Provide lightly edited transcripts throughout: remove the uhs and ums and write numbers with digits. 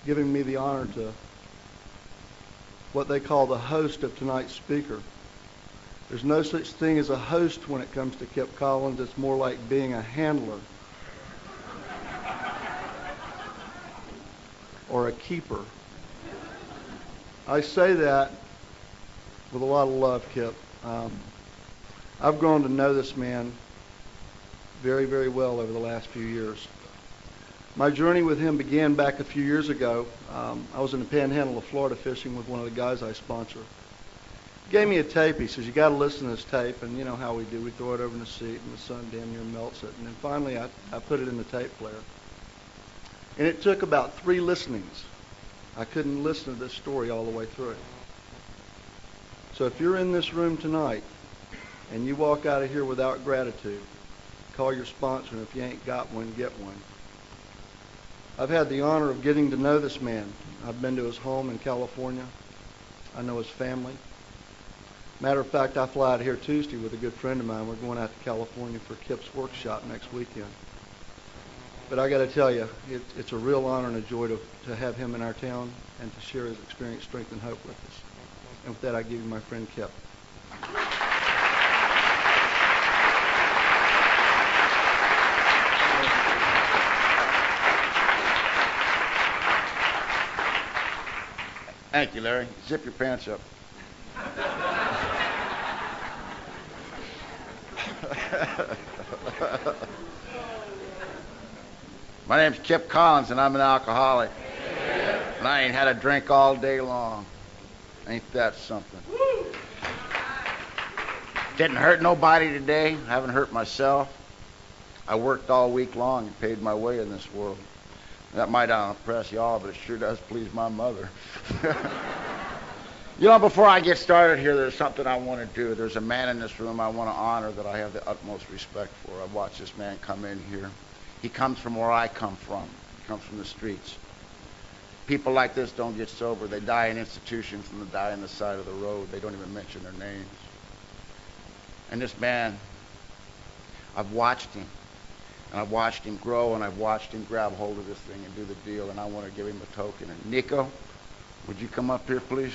giving me the honor to what they call the host of tonight's speaker. There's no such thing as a host when it comes to Kip Collins. It's more like being a handler or a keeper. I say that with a lot of love, Kip. I've grown to know this man very, very well over the last few years. My journey with him began back a few years ago. I was in the panhandle of Florida fishing with one of the guys I sponsor. He gave me a tape. He says, you got to listen to this tape. And you know how we do. We throw it over in the seat and the sun damn near melts it. And then finally I put it in the tape player. And it took about 3 listenings. I couldn't listen to this story all the way through it. So if you're in this room tonight and you walk out of here without gratitude, call your sponsor, and if you ain't got one, get one. I've had the honor of getting to know this man. I've been to his home in California. I know his family. Matter of fact, I fly out here Tuesday with a good friend of mine. We're going out to California for Kip's workshop next weekend. But I got to tell you, it's a real honor and a joy to have him in our town and to share his experience, strength, and hope with us. And with that, I give you my friend Kip. Thank you, Larry. Zip your pants up. My name's Kip Collins, and I'm an alcoholic. And I ain't had a drink all day long. Ain't that something? Didn't hurt nobody today. Haven't hurt myself. I worked all week long and paid my way in this world. That might not impress y'all, but it sure does please my mother. You know, before I get started here, there's something I want to do. There's a man in this room I want to honor that I have the utmost respect for. I've watched this man come in here. He comes from where I come from. He comes from the streets. People like this don't get sober. They die in institutions and they die on the side of the road. They don't even mention their names. And this man, I've watched him. And I've watched him grow, and I've watched him grab hold of this thing and do the deal, and I want to give him a token. And Nico, would you come up here, please?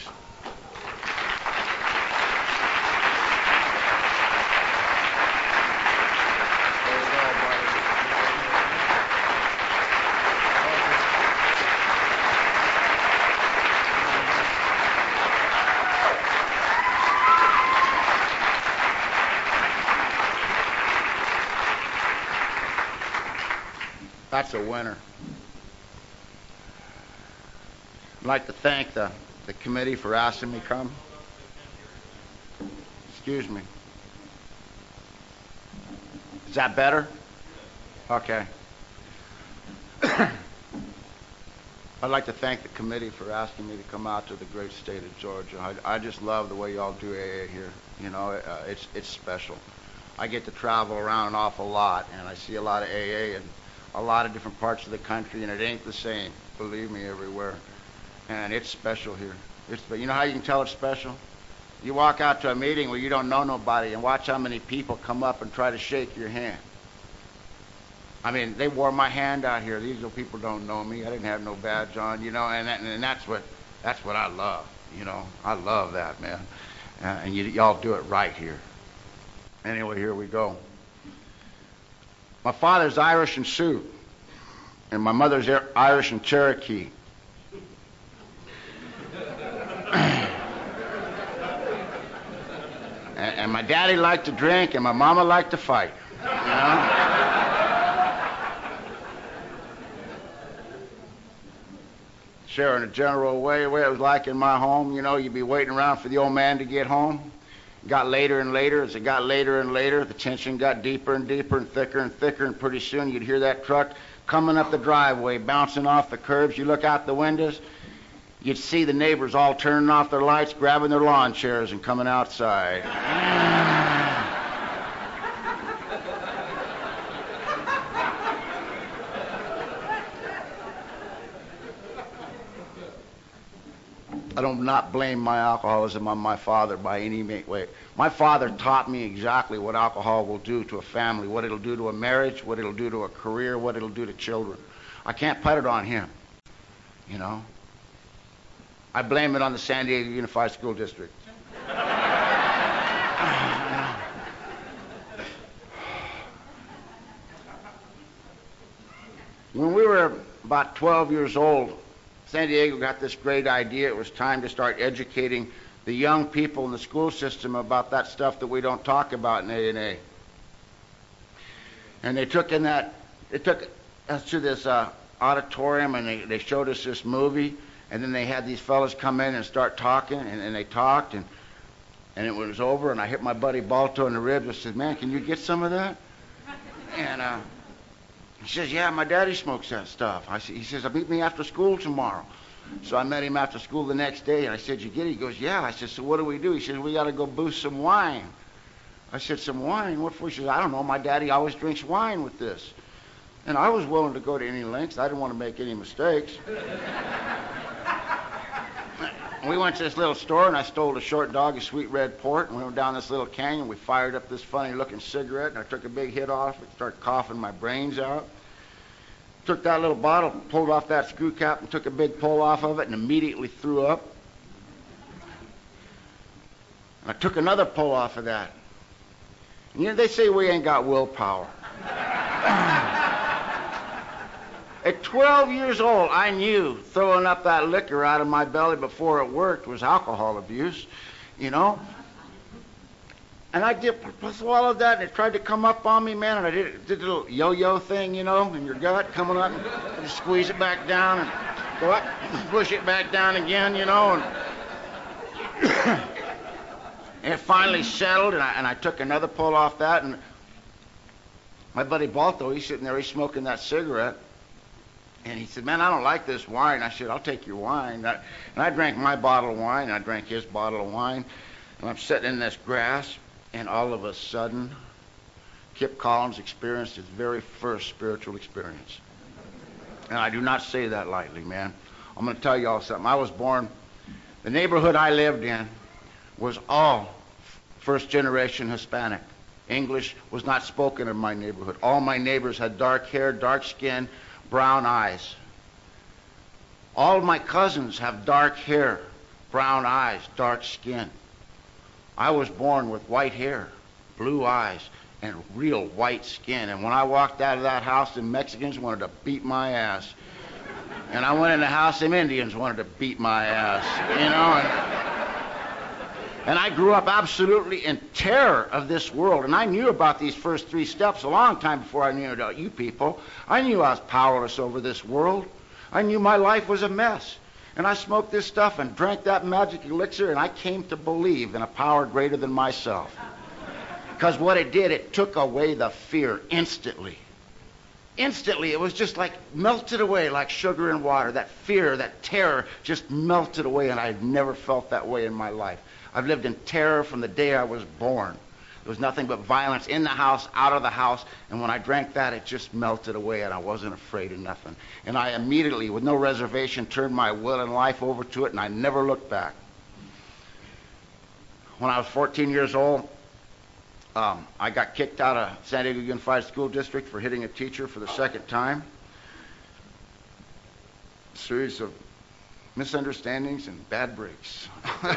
That's a winner. I'd like to thank the committee for asking me to come. Excuse me. Is that better? Okay. I'd like to thank the committee for asking me to come out to the great state of Georgia. I just love the way y'all do AA here. You know, it's special. I get to travel around an awful lot, and I see a lot of AA and a lot of different parts of the country, and it ain't the same, believe me, everywhere. And it's special here. But you know how you can tell it's special? You walk out to a meeting where you don't know nobody and watch how many people come up and try to shake your hand. I mean, they wore my hand out here. These people don't know me. I didn't have no badge on, you know, and that's what I love, you know. I love that, man. And y'all do it right here. Anyway, here we go. My father's Irish and Sioux, and my mother's Irish and Cherokee. and my daddy liked to drink, and my mama liked to fight, you know? Sure, in a general way, the way it was like in my home, you know, you'd be waiting around for the old man to get home. Got later and later. As it got later and later, the tension got deeper and deeper and thicker, and pretty soon you'd hear that truck coming up the driveway, bouncing off the curbs. You look out the windows, you'd see the neighbors all turning off their lights, grabbing their lawn chairs and coming outside. I do not blame my alcoholism on my father by any way. My father taught me exactly what alcohol will do to a family, what it'll do to a marriage, what it'll do to a career, what it'll do to children. I can't put it on him. you know. I blame it on the San Diego Unified School District. When we were about 12 years old, San Diego got this great idea. It was time to start educating the young people in the school system about that stuff that we don't talk about in A&A. And they took us to this auditorium, and they showed us this movie, and then they had these fellas come in and start talking, and they talked, and it was over, and I hit my buddy Balto in the ribs. I said, man, can you get some of that? And he says, yeah, my daddy smokes that stuff. He says, meet me after school tomorrow. So I met him after school the next day, and I said, you get it? He goes, yeah. I said, so what do we do? He says, we got to go boost some wine. I said, some wine? What for? He says, I don't know. My daddy always drinks wine with this. And I was willing to go to any lengths. I didn't want to make any mistakes. We went to this little store, and I stole a Short Dog, a sweet red port, and we went down this little canyon. We fired up this funny-looking cigarette, and I took a big hit off it, started coughing my brains out. Took that little bottle, pulled off that screw cap, and took a big pull off of it, and immediately threw up. And I took another pull off of that. And you know, they say we ain't got willpower. At 12 years old, I knew throwing up that liquor out of my belly before it worked was alcohol abuse, you know. And I swallowed that, and it tried to come up on me, man, and I did a little yo-yo thing, you know, in your gut, coming up, and just squeeze it back down, and go up, and push it back down again, you know, and it finally settled, and I took another pull off that, and my buddy Balto, he's sitting there, he's smoking that cigarette, and he said, man, I don't like this wine. I said, I'll take your wine. And I drank my bottle of wine, and I drank his bottle of wine, and I'm sitting in this grass, and all of a sudden, Kip Collins experienced his very first spiritual experience. And I do not say that lightly, man. I'm going to tell you all something. I was born, the neighborhood I lived in was all first-generation Hispanic. English was not spoken in my neighborhood. All my neighbors had dark hair, dark skin, brown eyes. All of my cousins have dark hair, brown eyes, dark skin. I was born with white hair, blue eyes, and real white skin. And when I walked out of that house, the Mexicans wanted to beat my ass. And I went in the house, them Indians wanted to beat my ass, you know. And I grew up absolutely in terror of this world. And I knew about these first three steps a long time before I knew about you people. I knew I was powerless over this world. I knew my life was a mess. And I smoked this stuff and drank that magic elixir, and I came to believe in a power greater than myself. Because what it did, it took away the fear instantly. Instantly, it was just like melted away like sugar and water. That fear, that terror just melted away, and I've never felt that way in my life. I've lived in terror from the day I was born. There was nothing but violence in the house, out of the house, and when I drank that, it just melted away, and I wasn't afraid of nothing. And I immediately, with no reservation, turned my will and life over to it, and I never looked back. When I was 14 years old, I got kicked out of San Diego Unified School District for hitting a teacher for the second time. A series of misunderstandings and bad breaks.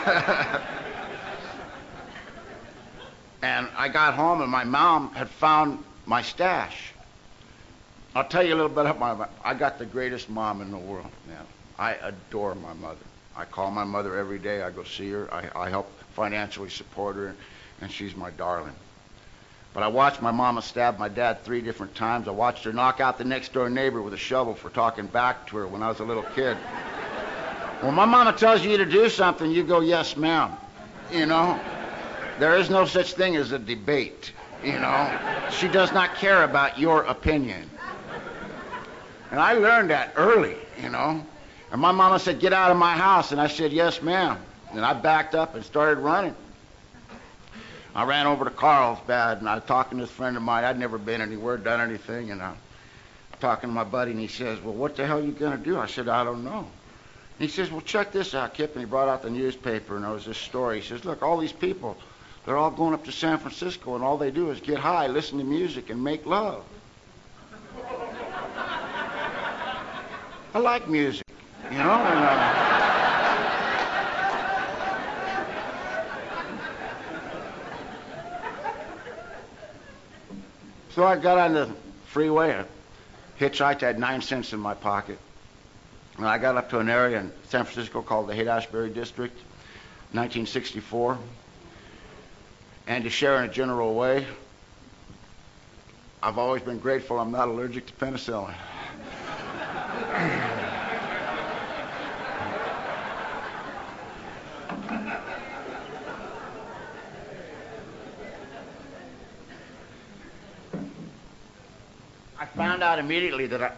And I got home, and my mom had found my stash. I'll tell you a little bit about my mom. I got the greatest mom in the world, man. I adore my mother. I call my mother every day. I go see her. I help financially support her, and she's my darling. But I watched my mama stab my dad 3 different times. I watched her knock out the next-door neighbor with a shovel for talking back to her when I was a little kid. When my mama tells you to do something, you go, yes, ma'am, you know. There is no such thing as a debate, you know. She does not care about your opinion. And I learned that early, you know. And my mama said, get out of my house. And I said, yes, ma'am. And I backed up and started running. I ran over to Carlsbad, and I was talking to this friend of mine. I'd never been anywhere, done anything. And I'm talking to my buddy, and he says, well, what the hell are you going to do? I said, I don't know. And he says, well, check this out, Kip. And he brought out the newspaper, and there was this story. He says, look, all these people, they're all going up to San Francisco, and all they do is get high, listen to music, and make love. I like music. you know. So I got on the freeway, I hitchhiked, I had 9 cents in my pocket. And I got up to an area in San Francisco called the Haight-Ashbury District, 1964. And to share in a general way, I've always been grateful I'm not allergic to penicillin. I found out immediately that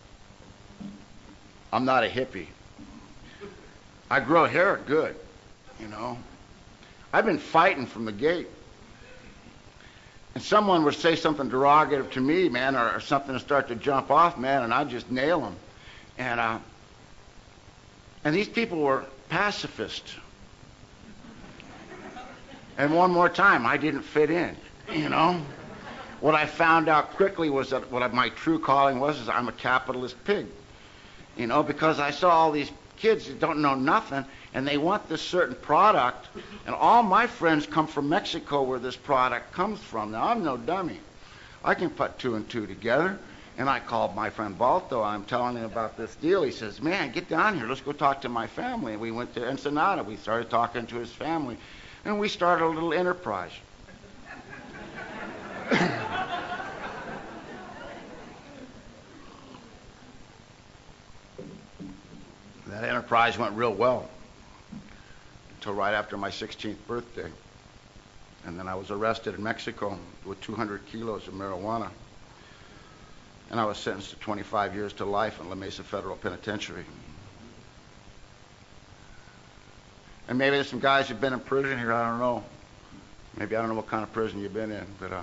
I'm not a hippie. I grow hair good, you know. I've been fighting from the gate. And someone would say something derogative to me, man, or something to start to jump off, man, and I'd just nail them. And these people were pacifists. And one more time, I didn't fit in, you know. What I found out quickly was that what my true calling was is I'm a capitalist pig. You know, because I saw all these kids that don't know nothing, and they want this certain product, and all my friends come from Mexico where this product comes from. Now, I'm no dummy. I can put 2 and 2 together, and I called my friend Balto. I'm telling him about this deal. He says, man, get down here. Let's go talk to my family. And we went to Ensenada. We started talking to his family, and we started a little enterprise. That enterprise went real well until right after my 16th birthday. And then I was arrested in Mexico with 200 kilos of marijuana. And I was sentenced to 25 years to life in La Mesa Federal Penitentiary. And maybe there's some guys who've been in prison here, I don't know. Maybe I don't know what kind of prison you've been in, but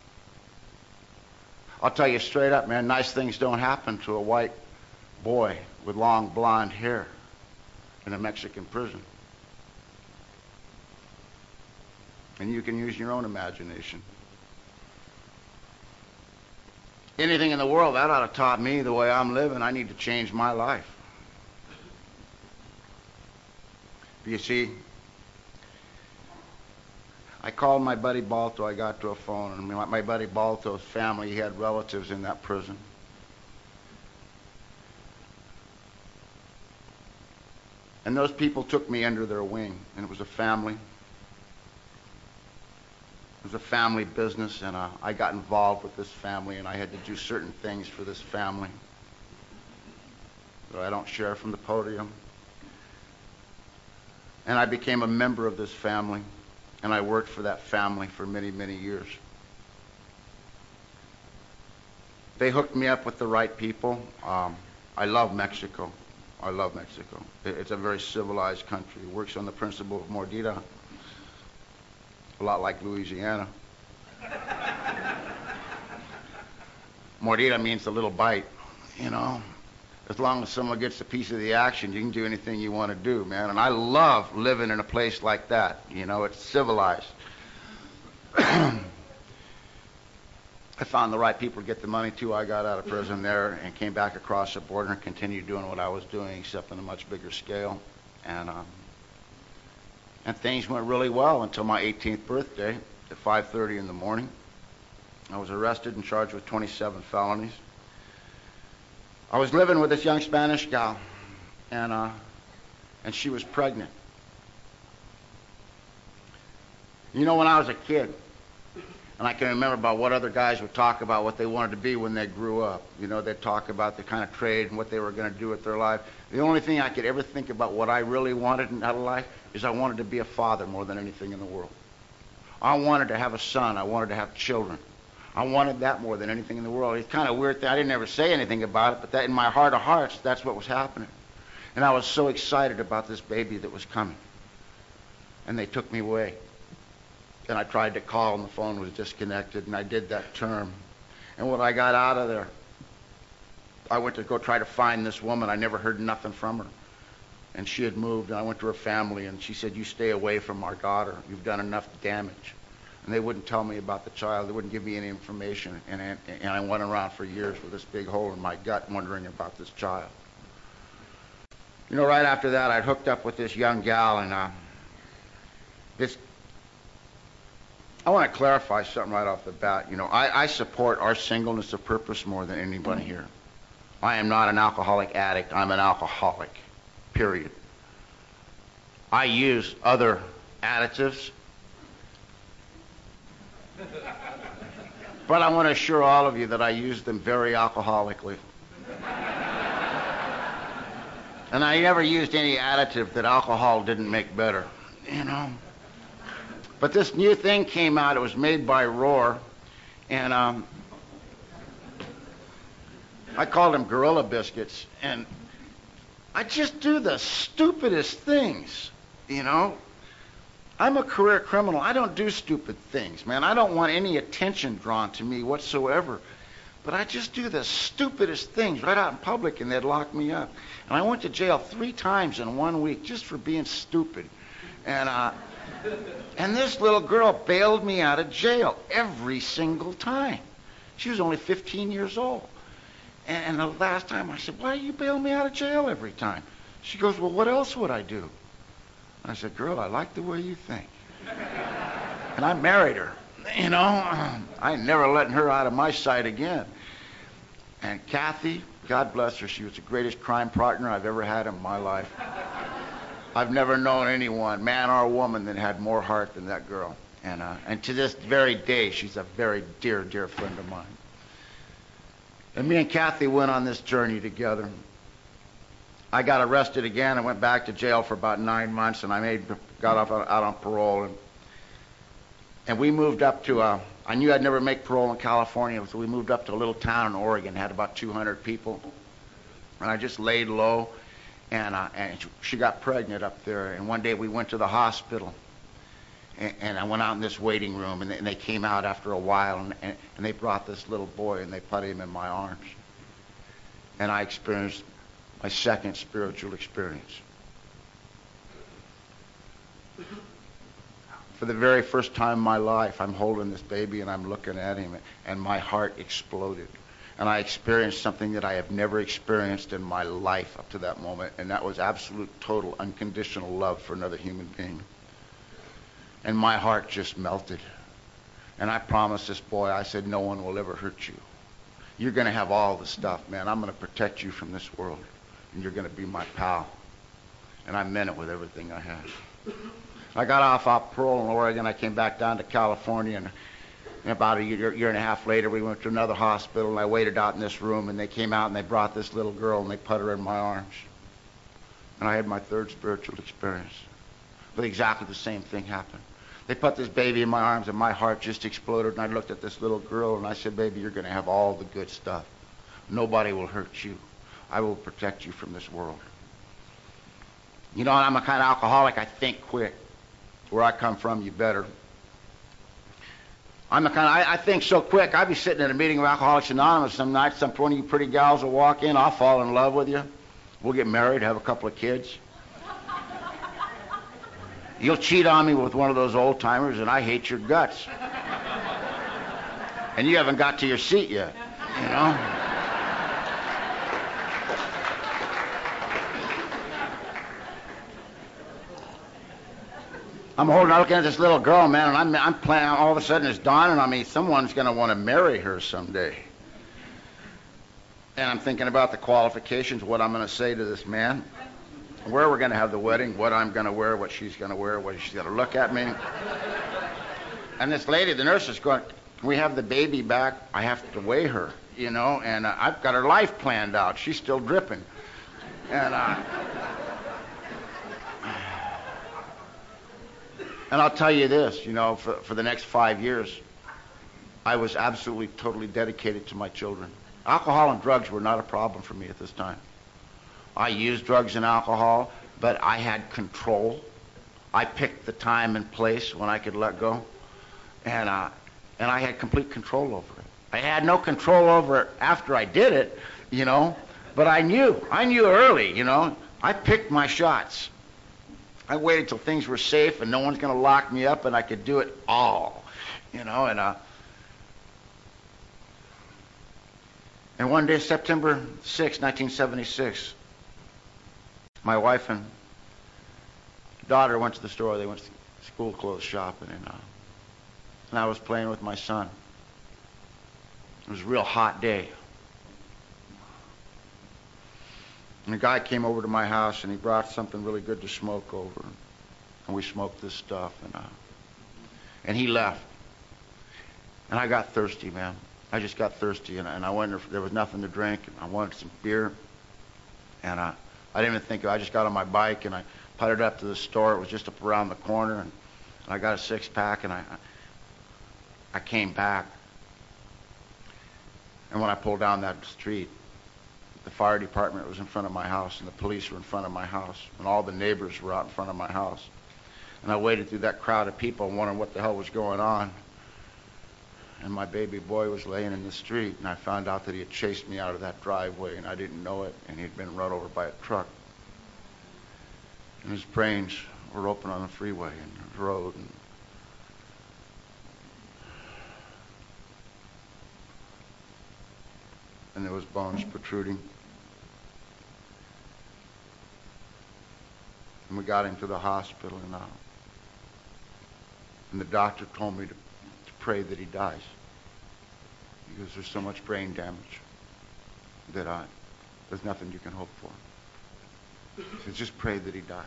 I'll tell you straight up, man, nice things don't happen to a white boy with long blonde hair in a Mexican prison. And you can use your own imagination. Anything in the world, that ought to taught me the way I'm living. I need to change my life. You see, I called my buddy Balto. I got to a phone, and my buddy Balto's family, he had relatives in that prison. And those people took me under their wing, and it was a family. It was a family business, and I got involved with this family, and I had to do certain things for this family that I don't share from the podium. And I became a member of this family, and I worked for that family for many, many years. They hooked me up with the right people. I love Mexico. I love Mexico. It's a very civilized country. It works on the principle of mordida, a lot like Louisiana. Mordida means a little bite, you know. As long as someone gets a piece of the action, you can do anything you want to do, man. And I love living in a place like that. You know, it's civilized. I found the right people to get the money to. I got out of prison there and came back across the border and continued doing what I was doing, except on a much bigger scale. And things went really well until my 18th birthday at 5:30 in the morning. I was arrested and charged with 27 felonies. I was living with this young Spanish gal, and she was pregnant. You know, when I was a kid, and I can remember about what other guys would talk about what they wanted to be when they grew up. You know, they'd talk about the kind of trade and what they were going to do with their life. The only thing I could ever think about what I really wanted out of life is I wanted to be a father more than anything in the world. I wanted to have a son. I wanted to have children. I wanted that more than anything in the world. It's kind of a weird thing. I didn't ever say anything about it, but that in my heart of hearts, that's what was happening. And I was so excited about this baby that was coming. And they took me away. And I tried to call, and the phone was disconnected, and I did that term. And when I got out of there, I went to go try to find this woman. I never heard nothing from her. And she had moved, and I went to her family, and she said, "You stay away from our daughter. You've done enough damage." And they wouldn't tell me about the child. They wouldn't give me any information. And I went around for years with this big hole in my gut wondering about this child. Right after that, I'd hooked up with this young gal, and this. I want to clarify something right off the bat. I support our singleness of purpose more than anybody here. I am not an alcoholic addict. I'm an alcoholic, period. I use other additives, but I want to assure all of you that I use them very alcoholically. And I never used any additive that alcohol didn't make better, But this new thing came out. It was made by Roar, and I called them Gorilla Biscuits, and I just do the stupidest things, I'm a career criminal. I don't do stupid things, man. I don't want any attention drawn to me whatsoever. But I just do the stupidest things right out in public, and they'd lock me up. And I went to jail 3 times in 1 week just for being stupid. And this little girl bailed me out of jail every single time. She was only 15 years old. And the last time I said, why do you bail me out of jail every time? She goes, well, what else would I do? I said, girl, I like the way you think. And I married her. I never letting her out of my sight again. And Kathy, God bless her, she was the greatest crime partner I've ever had in my life. I've never known anyone, man or woman, that had more heart than that girl. And to this very day, she's a very dear, dear friend of mine. And me and Kathy went on this journey together. I got arrested again. I went back to jail for about 9 months, and got out on parole. And we moved up to I knew I'd never make parole in California, so we moved up to a little town in Oregon, had about 200 people. And I just laid low, and she got pregnant up there. And one day we went to the hospital, and I went out in this waiting room, and they came out after a while, and they brought this little boy, and they put him in my arms. And I experienced my second spiritual experience. For the very first time in my life, I'm holding this baby and I'm looking at him, and my heart exploded. And I experienced something that I have never experienced in my life up to that moment, and that was absolute, total, unconditional love for another human being. And my heart just melted. And I promised this boy, I said, no one will ever hurt you. You're going to have all the stuff, man. I'm going to protect you from this world, and you're going to be my pal. And I meant it with everything I had. I got off parole in Oregon. I came back down to California, and about a year and a half later, we went to another hospital, and I waited out in this room, and they came out, and they brought this little girl, and they put her in my arms. And I had my third spiritual experience. But exactly the same thing happened. They put this baby in my arms, and my heart just exploded, and I looked at this little girl, and I said, baby, you're going to have all the good stuff. Nobody will hurt you. I will protect you from this world. And I'm a kind of alcoholic. I think quick. Where I come from, you better. I think so quick. I'd be sitting at a meeting of Alcoholics Anonymous some night. Some one of you pretty gals will walk in. I'll fall in love with you. We'll get married, have a couple of kids. You'll cheat on me with one of those old timers, and I hate your guts. And you haven't got to your seat yet, I'm looking at this little girl, man, and I'm planning. All of a sudden, it's dawning on me, someone's going to want to marry her someday. And I'm thinking about the qualifications, what I'm going to say to this man, where we're going to have the wedding, what I'm going to wear, what she's going to wear, what she's going to look at me. And this lady, the nurse, is going, can we have the baby back? I have to weigh her, and I've got her life planned out. She's still dripping. And I'll tell you this, for the next 5 years, I was absolutely, totally dedicated to my children. Alcohol and drugs were not a problem for me at this time. I used drugs and alcohol, but I had control. I picked the time and place when I could let go, and I had complete control over it. I had no control over it after I did it, but I knew early, I picked my shots. I waited till things were safe and no one's going to lock me up and I could do it all, and one day, September 6, 1976, My wife and daughter went to the store. They went to school clothes shopping, and I was playing with my son. It was a real hot day. And a guy came over to my house, and he brought something really good to smoke over. And we smoked this stuff, and he left. And I got thirsty, man. I just got thirsty, and I went, there was nothing to drink, and I wanted some beer. And I didn't even think of it. I just got on my bike, and I putted up to the store. It was just up around the corner, and I got a six-pack, and I came back. And when I pulled down that street, the fire department was in front of my house, and the police were in front of my house, and all the neighbors were out in front of my house. And I waded through that crowd of people wondering what the hell was going on. And my baby boy was laying in the street, and I found out that he had chased me out of that driveway, and I didn't know it, and he'd been run over by a truck. And his brains were open on the freeway and the road. And there was bones protruding. And we got him to the hospital, and the doctor told me to pray that he dies, because there's so much brain damage that there's nothing you can hope for. So just pray that he dies.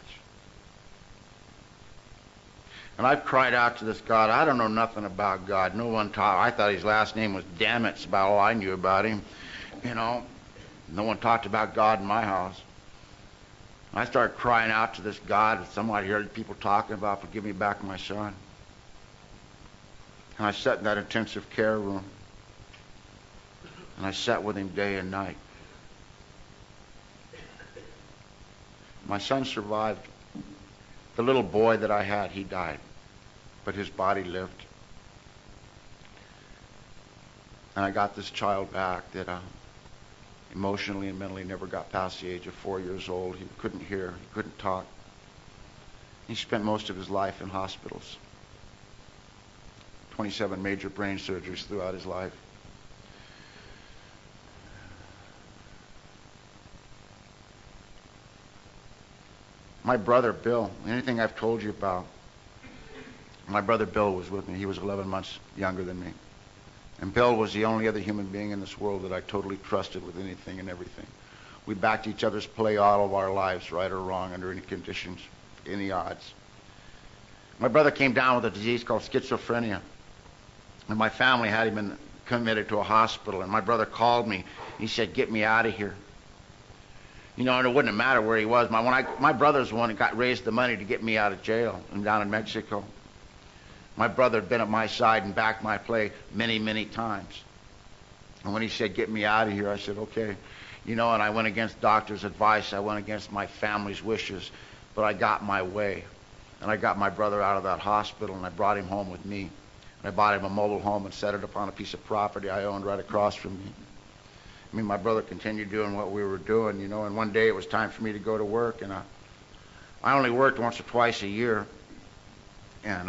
And I've cried out to this God. I don't know nothing about God. No one taught. I thought his last name was Dammit. It's about all I knew about him. No one talked about God in my house. And I started crying out to this God. Somebody heard people talking about, forgive me back my son. And I sat in that intensive care room, and I sat with him day and night. My son survived. The little boy that I had, he died, but his body lived. And I got this child back that emotionally and mentally never got past the age of 4 years old. He couldn't hear, he couldn't talk. He spent most of his life in hospitals. 27 major brain surgeries throughout his life. My brother Bill, anything I've told you about, my brother Bill was with me. He was 11 months younger than me. And Bill was the only other human being in this world that I totally trusted with anything and everything. We backed each other's play all of our lives, right or wrong, under any conditions, any odds. My brother came down with a disease called schizophrenia. And my family had him committed to a hospital. And my brother called me. He said, get me out of here. And it wouldn't matter where he was. My brother's the one that raised the money to get me out of jail and down in Mexico. My brother had been at my side and backed my play many, many times. And when he said, get me out of here, I said, okay. And I went against doctor's advice. I went against my family's wishes. But I got my way. And I got my brother out of that hospital, and I brought him home with me. I bought him a mobile home and set it upon a piece of property I owned right across from me. My brother continued doing what we were doing, and one day it was time for me to go to work, and I only worked once or twice a year. And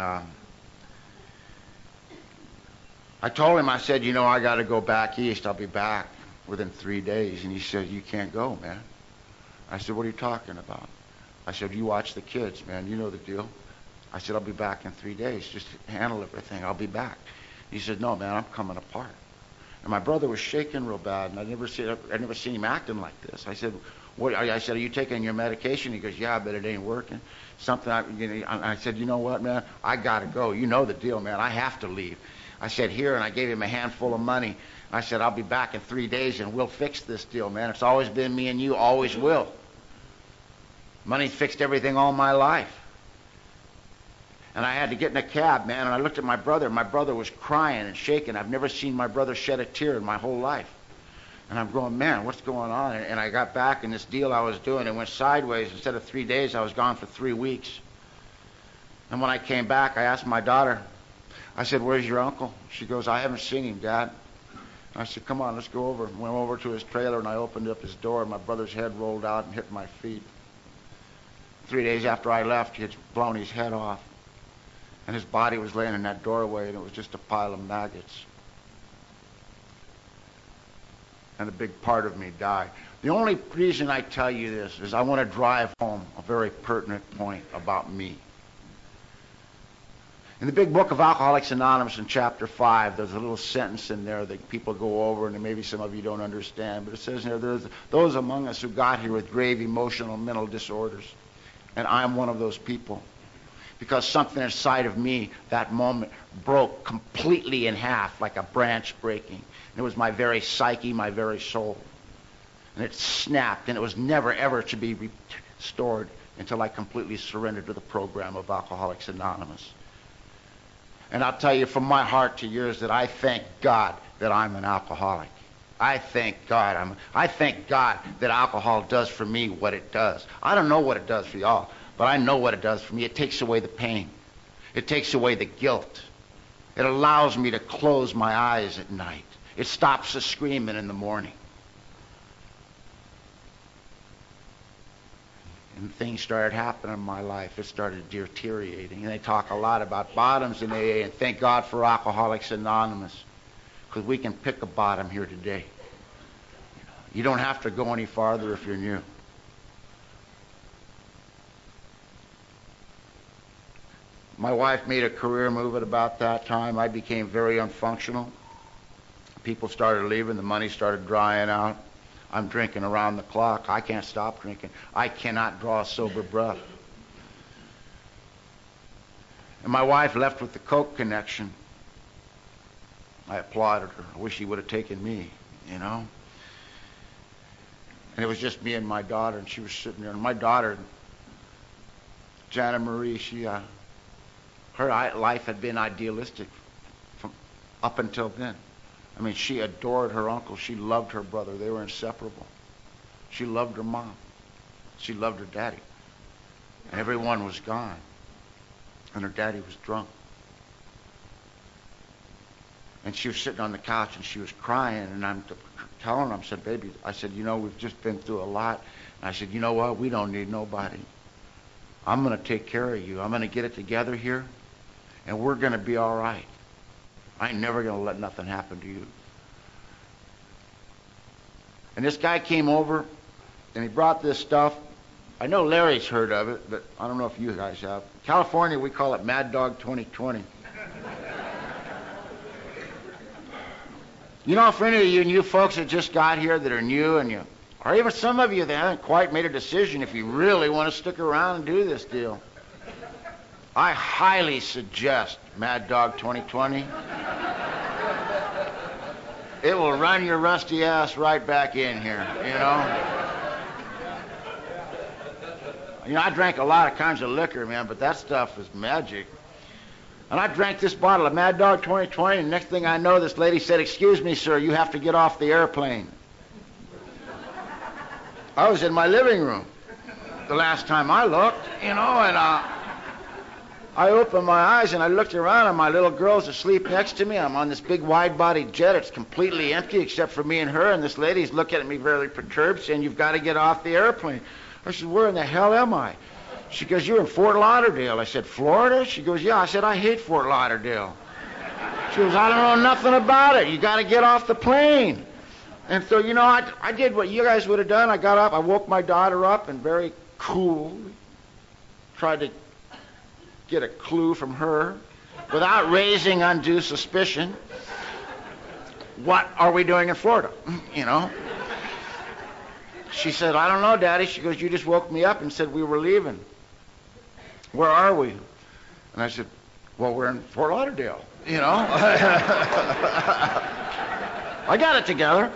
I told him, I said, I got to go back east. I'll be back within 3 days. And he said, you can't go, man. I said, what are you talking about? I said, you watch the kids, man. You know the deal. I said, I'll be back in 3 days. Just handle everything. I'll be back. He said, no, man, I'm coming apart. And my brother was shaking real bad, and I'd never seen him acting like this. I said, what? I said, are you taking your medication? He goes, yeah, but it ain't working. I said, you know what, man? I got to go. You know the deal, man. I have to leave. I said, here, and I gave him a handful of money. I said, I'll be back in 3 days, and we'll fix this deal, man. It's always been me and you, always will. Money fixed everything all my life. And I had to get in a cab, man, and I looked at my brother. My brother was crying and shaking. I've never seen my brother shed a tear in my whole life. And I'm going, man, what's going on? And I got back, and this deal I was doing, it went sideways. Instead of 3 days, I was gone for 3 weeks. And when I came back, I asked my daughter, I said, where's your uncle? She goes, I haven't seen him, Dad. And I said, come on, let's go over. Went over to his trailer, and I opened up his door, and my brother's head rolled out and hit my feet. 3 days after I left, he had blown his head off. And his body was laying in that doorway, and it was just a pile of maggots. And a big part of me died. The only reason I tell you this is I want to drive home a very pertinent point about me. In the big book of Alcoholics Anonymous in chapter 5, there's a little sentence in there that people go over and maybe some of you don't understand, but it says in there, there's those among us who got here with grave emotional and mental disorders, and I'm one of those people. Because something inside of me that moment broke completely in half like a branch breaking. And it was my very psyche, my very soul. And it snapped, and it was never ever to be restored until I completely surrendered to the program of Alcoholics Anonymous. And I'll tell you from my heart to yours that I thank God that I'm an alcoholic. I thank God that alcohol does for me what it does. I don't know what it does for y'all, but I know what it does for me. It takes away the pain. It takes away the guilt. It allows me to close my eyes at night. It stops the screaming in the morning. And things started happening in my life. It started deteriorating. And they talk a lot about bottoms in AA, and thank God for Alcoholics Anonymous, because we can pick a bottom here today. You don't have to go any farther if you're new. My wife made a career move at about that time. I became very unfunctional. People started leaving. The money started drying out. I'm drinking around the clock. I can't stop drinking. I cannot draw a sober breath. And my wife left with the coke connection. I applauded her. I wish she would have taken me, you know. And it was just me and my daughter, and she was sitting there. And my daughter, Jana Marie, her life had been idealistic from up until then. I mean, she adored her uncle. She loved her brother. They were inseparable. She loved her mom. She loved her daddy. And everyone was gone. And her daddy was drunk. And she was sitting on the couch and she was crying. And I'm telling her, I said, baby, I said, you know, we've just been through a lot. And I said, you know what? We don't need nobody. I'm going to take care of you. I'm going to get it together here. And we're going to be all right. I ain't never going to let nothing happen to you. And this guy came over, and he brought this stuff. I know Larry's heard of it, but I don't know if you guys have. In California, we call it Mad Dog 2020. You know, for any of you new folks that just got here that are new, and or even some of you that haven't quite made a decision if you really want to stick around and do this deal, I highly suggest Mad Dog 2020. It will run your rusty ass right back in here, you know. You know, I drank a lot of kinds of liquor, man, but that stuff is magic. And I drank this bottle of Mad Dog 2020, and next thing I know, this lady said, "Excuse me, sir, you have to get off the airplane." I was in my living room the last time I looked, you know, and I opened my eyes and I looked around and my little girl's asleep next to me. I'm on this big wide-bodied jet. It's completely empty except for me and her, and this lady's looking at me very perturbed saying, "You've got to get off the airplane." I said, "Where in the hell am I?" She goes, "You're in Fort Lauderdale." I said, "Florida?" She goes, "Yeah." I said, "I hate Fort Lauderdale." She goes, "I don't know nothing about it. You got to get off the plane." And so, you know, I did what you guys would have done. I got up, I woke my daughter up, and very cool tried to get a clue from her without raising undue suspicion. What are we doing in Florida? You know? She said, "I don't know, Daddy." She goes, "You just woke me up and said we were leaving. Where are we?" And I said, "Well, we're in Fort Lauderdale, you know." I got it together.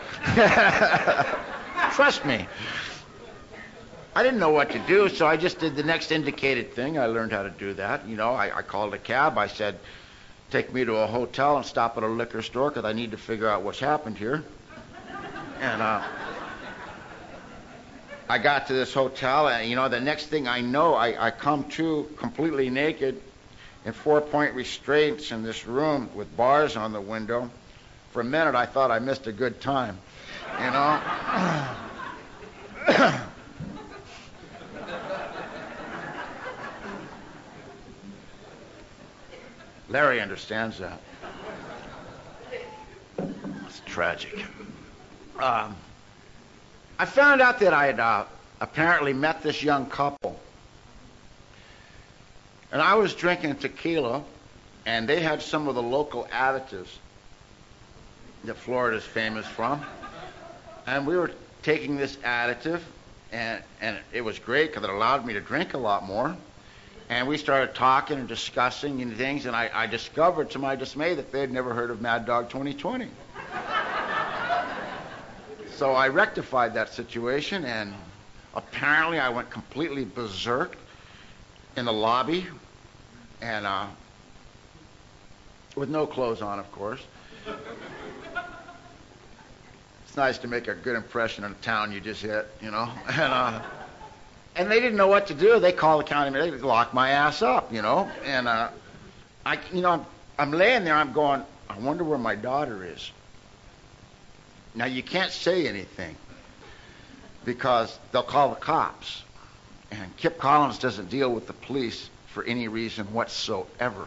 Trust me. I didn't know what to do, so I just did the next indicated thing. I learned how to do that. You know, I called a cab. I said, "Take me to a hotel and stop at a liquor store because I need to figure out what's happened here." And I got to this hotel, and, you know, the next thing I know, I come to completely naked in 4-point restraints in this room with bars on the window. For a minute, I thought I missed a good time, you know. Larry understands that. It's tragic. I I found out that I had apparently met this young couple. And I was drinking tequila, and they had some of the local additives that Florida's famous from. And we were taking this additive, and it was great because it allowed me to drink a lot more. And we started talking and discussing and things, and I discovered to my dismay that they had never heard of Mad Dog 2020. So I rectified that situation, and apparently I went completely berserk in the lobby, and with no clothes on, of course. It's nice to make a good impression in a town you just hit, you know. And they didn't know what to do. They called the county, they locked my ass up, you know. And I'm laying there, I'm going, I wonder where my daughter is. Now you can't say anything because they'll call the cops. And Kip Collins doesn't deal with the police for any reason whatsoever.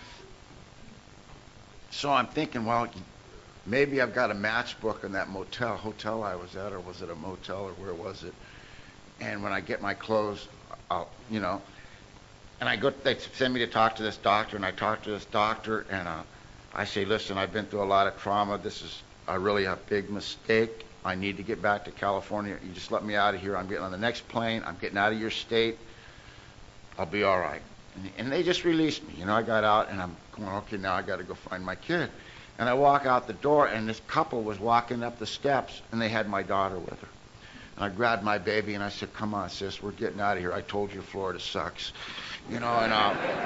So I'm thinking, well, maybe I've got a matchbook in that hotel I was at, or was it a motel, or where was it? And when I get my clothes, I'll, you know, and they send me to talk to this doctor, and I talk to this doctor, and I say, listen, I've been through a lot of trauma. This is really a big mistake. I need to get back to California. You just let me out of here. I'm getting on the next plane. I'm getting out of your state. I'll be all right. And they just released me. You know, I got out, and I'm going, okay, now I got to go find my kid. And I walk out the door, and this couple was walking up the steps, and they had my daughter with her. And I grabbed my baby, and I said, come on, sis, we're getting out of here. I told you Florida sucks. You know, and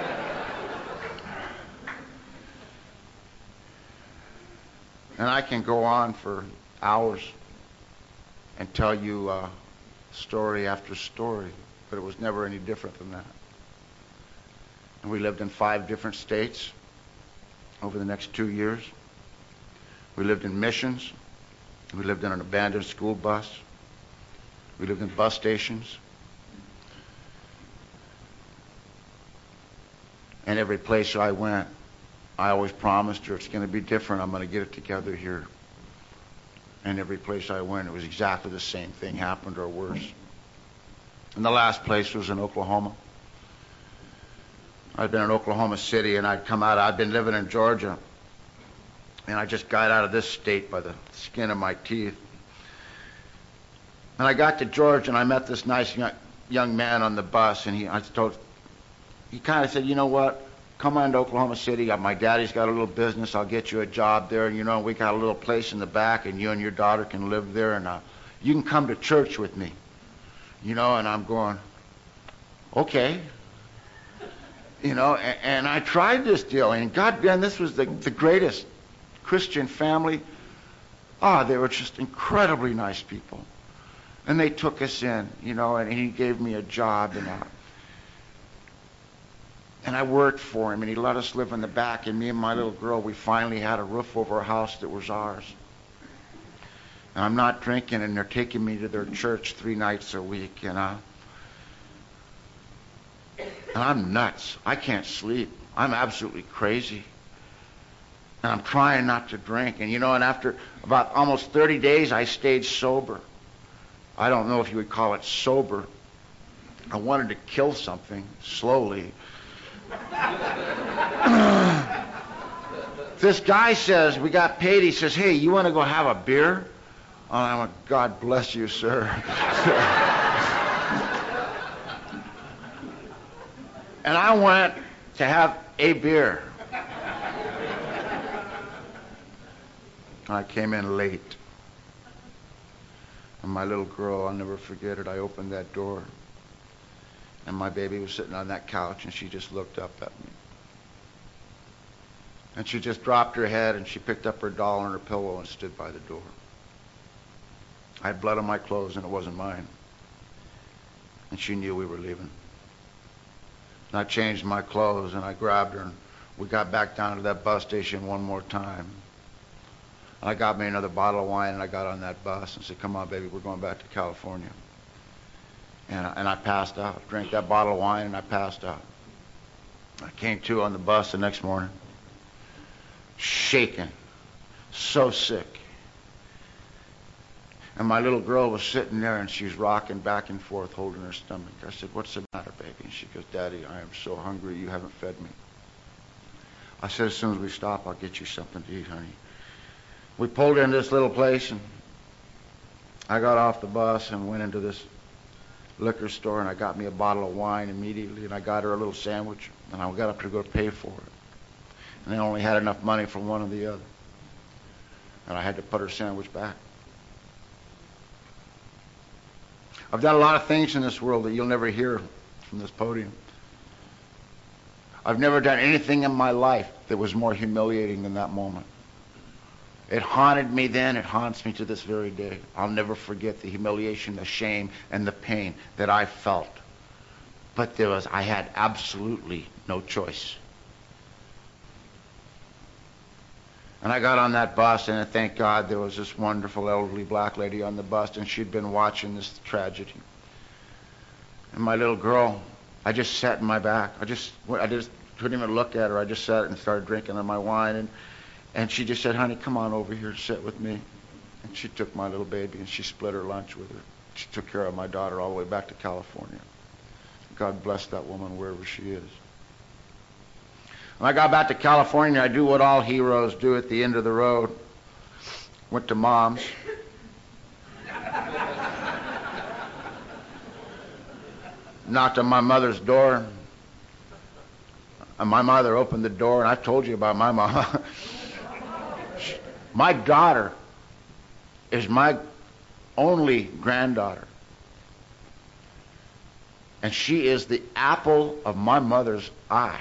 I can go on for hours and tell you story after story, but it was never any different than that. And we lived in 5 different states over the next 2 years. We lived in missions. We lived in an abandoned school bus. We lived in bus stations. And every place I went, I always promised her it's going to be different. I'm going to get it together here. And every place I went, it was exactly the same thing happened or worse. And the last place was in Oklahoma. I'd been in Oklahoma City, and I'd come out. I'd been living in Georgia. And I just got out of this state by the skin of my teeth. And I got to Georgia, and I met this nice young man on the bus, and he kind of said, you know what, come on to Oklahoma City. My daddy's got a little business. I'll get you a job there. And, you know, we got a little place in the back, and you and your daughter can live there, and you can come to church with me. You know, and I'm going, okay. You know, and I tried this deal, and God, man, this was the greatest Christian family. They were just incredibly nice people. And they took us in, you know, and he gave me a job, and I worked for him, and he let us live in the back, and me and my little girl, we finally had a roof over our house that was ours. And I'm not drinking, and they're taking me to their church 3 nights a week, and I'm nuts. I can't sleep. I'm absolutely crazy. And I'm trying not to drink. And, you know, and after about almost 30 days, I stayed sober. I don't know if you would call it sober. I wanted to kill something slowly. This guy says, we got paid. He says, hey, you want to go have a beer? I'm like, God bless you, sir. And I went to have a beer. I came in late. And my little girl, I'll never forget it, I opened that door. And my baby was sitting on that couch, and she just looked up at me. And she just dropped her head, and she picked up her doll and her pillow and stood by the door. I had blood on my clothes, and it wasn't mine. And she knew we were leaving. And I changed my clothes, and I grabbed her, and we got back down to that bus station one more time. And I got me another bottle of wine, and I got on that bus and said, come on, baby, we're going back to California. And I passed out. Drank that bottle of wine, and I passed out. I came to on the bus the next morning, shaking, so sick. And my little girl was sitting there, and she was rocking back and forth, holding her stomach. I said, "What's the matter, baby?" And she goes, "Daddy, I am so hungry. You haven't fed me." I said, "As soon as we stop, I'll get you something to eat, honey." We pulled into this little place, and I got off the bus and went into this liquor store, and I got me a bottle of wine immediately, and I got her a little sandwich, and I got up to go pay for it. And I only had enough money for one or the other. And I had to put her sandwich back. I've done a lot of things in this world that you'll never hear from this podium. I've never done anything in my life that was more humiliating than that moment. It haunted me then, it haunts me to this very day. I'll never forget the humiliation, the shame, and the pain that I felt. But I had absolutely no choice. And I got on that bus, and thank God there was this wonderful elderly black lady on the bus, and she'd been watching this tragedy. And my little girl, I just sat in my back. I just couldn't even look at her. I just sat and started drinking on my wine, and she just said, "Honey, come on over here and sit with me." And she took my little baby, and she split her lunch with her. She took care of my daughter all the way back to California. God bless that woman wherever she is. When I got back to California, I do what all heroes do at the end of the road. Went to Mom's. Knocked on my mother's door. And my mother opened the door, and I've told you about my mom. My daughter is my only granddaughter. And she is the apple of my mother's eye.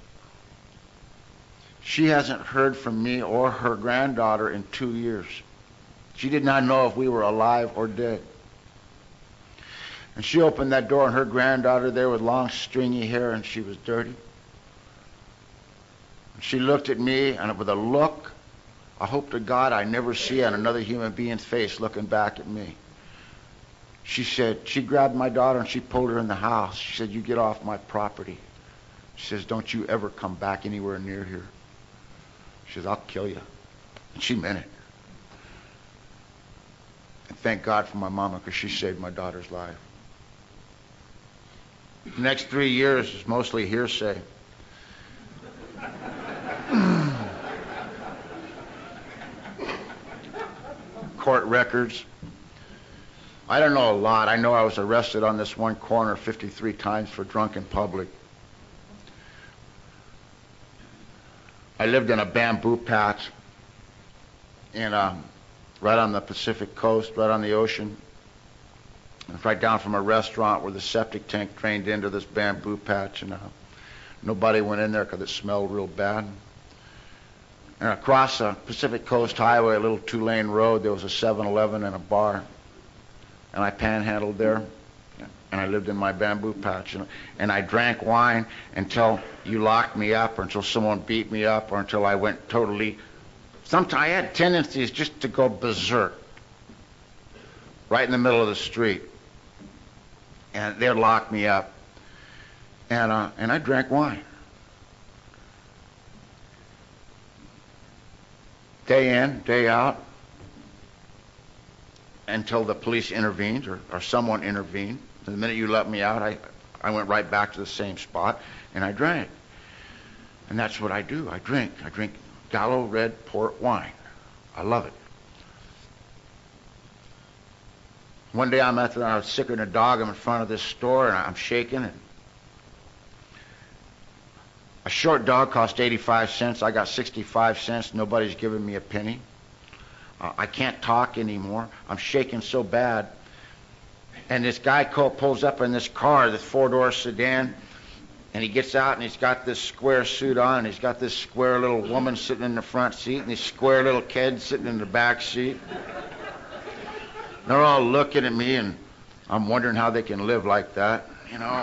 She hasn't heard from me or her granddaughter in 2 years. She did not know if we were alive or dead. And she opened that door, and her granddaughter there with long stringy hair, and she was dirty. And she looked at me, and with a look I hope to God I never see on another human being's face looking back at me. She grabbed my daughter and she pulled her in the house. She said, "You get off my property." She says, "Don't you ever come back anywhere near here." She says, "I'll kill you." And she meant it. And thank God for my mama, because she saved my daughter's life. The next 3 years is mostly hearsay. Court records. I don't know a lot. I know I was arrested on this one corner 53 times for drunk in public. I lived in a bamboo patch right on the Pacific coast, right on the ocean. It's right down from a restaurant where the septic tank drained into this bamboo patch, and nobody went in there because it smelled real bad. And across the Pacific Coast Highway, a little 2-lane road, there was a 7-Eleven and a bar. And I panhandled there, and I lived in my bamboo patch. And I drank wine until you locked me up, or until someone beat me up, or until I went totally... Sometimes I had tendencies just to go berserk, right in the middle of the street. And they'd lock me up. And I drank wine. Day in, day out, until the police intervened or someone intervened. The minute you let me out, I went right back to the same spot, and I drank. And that's what I do. I drink. I drink Gallo red port wine. I love it. One day I was sicker than a dog. I'm in front of this store, and I'm shaking, and a short dog cost 85 cents. I got 65 cents. Nobody's giving me a penny. I can't talk anymore. I'm shaking so bad. And this guy pulls up in this car, this 4-door sedan, and he gets out, and he's got this square suit on, and he's got this square little woman sitting in the front seat, and these square little kids sitting in the back seat. They're all looking at me, and I'm wondering how they can live like that, you know.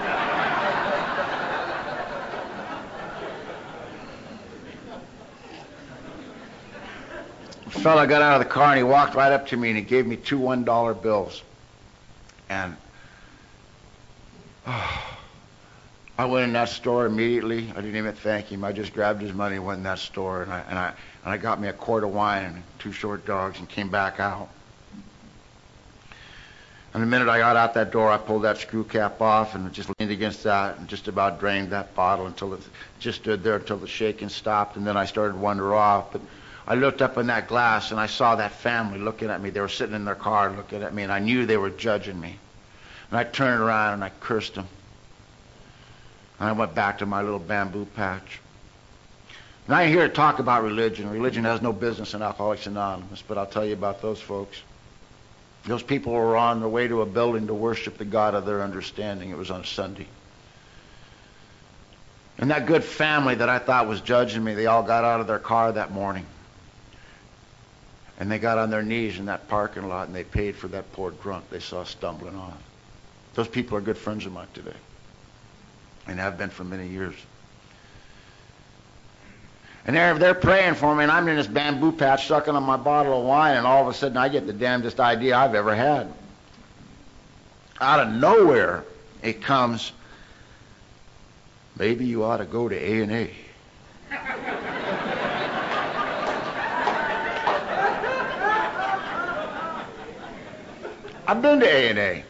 The fella got out of the car, and he walked right up to me, and he gave me 2 $1 bills. And I went in that store immediately. I didn't even thank him. I just grabbed his money and went in that store, and I got me a quart of wine and 2 short dogs and came back out. And the minute I got out that door, I pulled that screw cap off and just leaned against that and just about drained that bottle until it just stood there until the shaking stopped, and then I started to wander off. But I looked up in that glass and I saw that family looking at me. They were sitting in their car looking at me, and I knew they were judging me. And I turned around and I cursed them. And I went back to my little bamboo patch. Now you're here to talk about religion. Religion has no business in Alcoholics Anonymous, but I'll tell you about those folks. Those people were on their way to a building to worship the God of their understanding. It was on a Sunday. And that good family that I thought was judging me, they all got out of their car that morning. And they got on their knees in that parking lot and they paid for that poor drunk they saw stumbling off. Those people are good friends of mine today. And have been for many years. And they're praying for me, and I'm in this bamboo patch sucking on my bottle of wine, and all of a sudden I get the damnedest idea I've ever had. Out of nowhere, it comes, maybe you ought to go to A&A. I've been to A&A.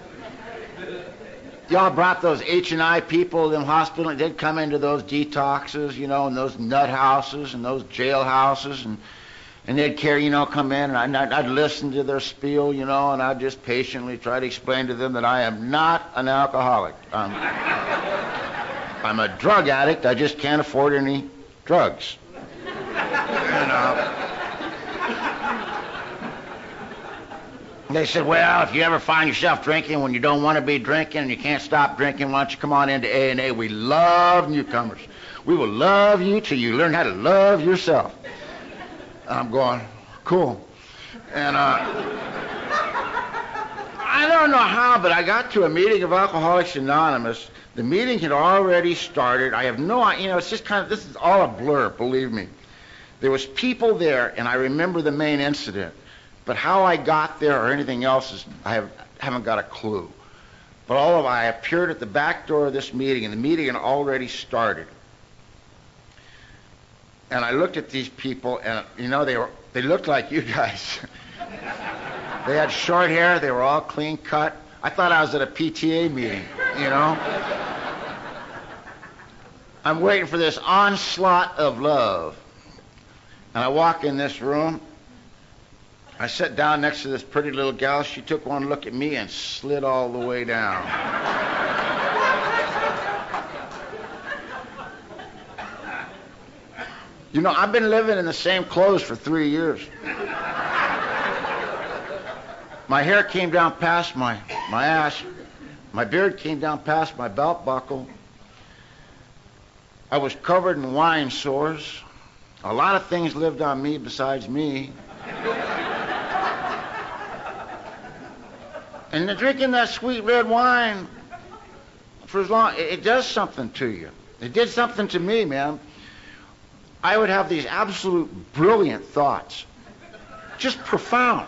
Y'all brought those H&I people, them hospitals, they'd come into those detoxes, you know, and those nut houses and those jailhouses, and they'd come in, and I'd listen to their spiel, you know, and I'd just patiently try to explain to them that I am not an alcoholic. I'm a drug addict. I just can't afford any drugs. They said, well, if you ever find yourself drinking when you don't want to be drinking and you can't stop drinking, why don't you come on into A&A? We love newcomers. We will love you till you learn how to love yourself. And I'm going, cool. And I don't know how, but I got to a meeting of Alcoholics Anonymous. The meeting had already started. I have no idea, it's just this is all a blur, believe me. There was people there, and I remember the main incident. But how I got there or anything else I haven't got a clue. But I appeared at the back door of this meeting, and the meeting had already started. And I looked at these people, and they looked like you guys. They had short hair. They were all clean cut. I thought I was at a PTA meeting, you know. I'm waiting for this onslaught of love, and I walk in this room. I sat down next to this pretty little gal. She took one look at me and slid all the way down. You know, I've been living in the same clothes for 3 years. My hair came down past my ass. My beard came down past my belt buckle. I was covered in wine sores. A lot of things lived on me besides me. And drinking that sweet red wine for as long, it does something to you. It did something to me, man. I would have these absolute brilliant thoughts, just profound.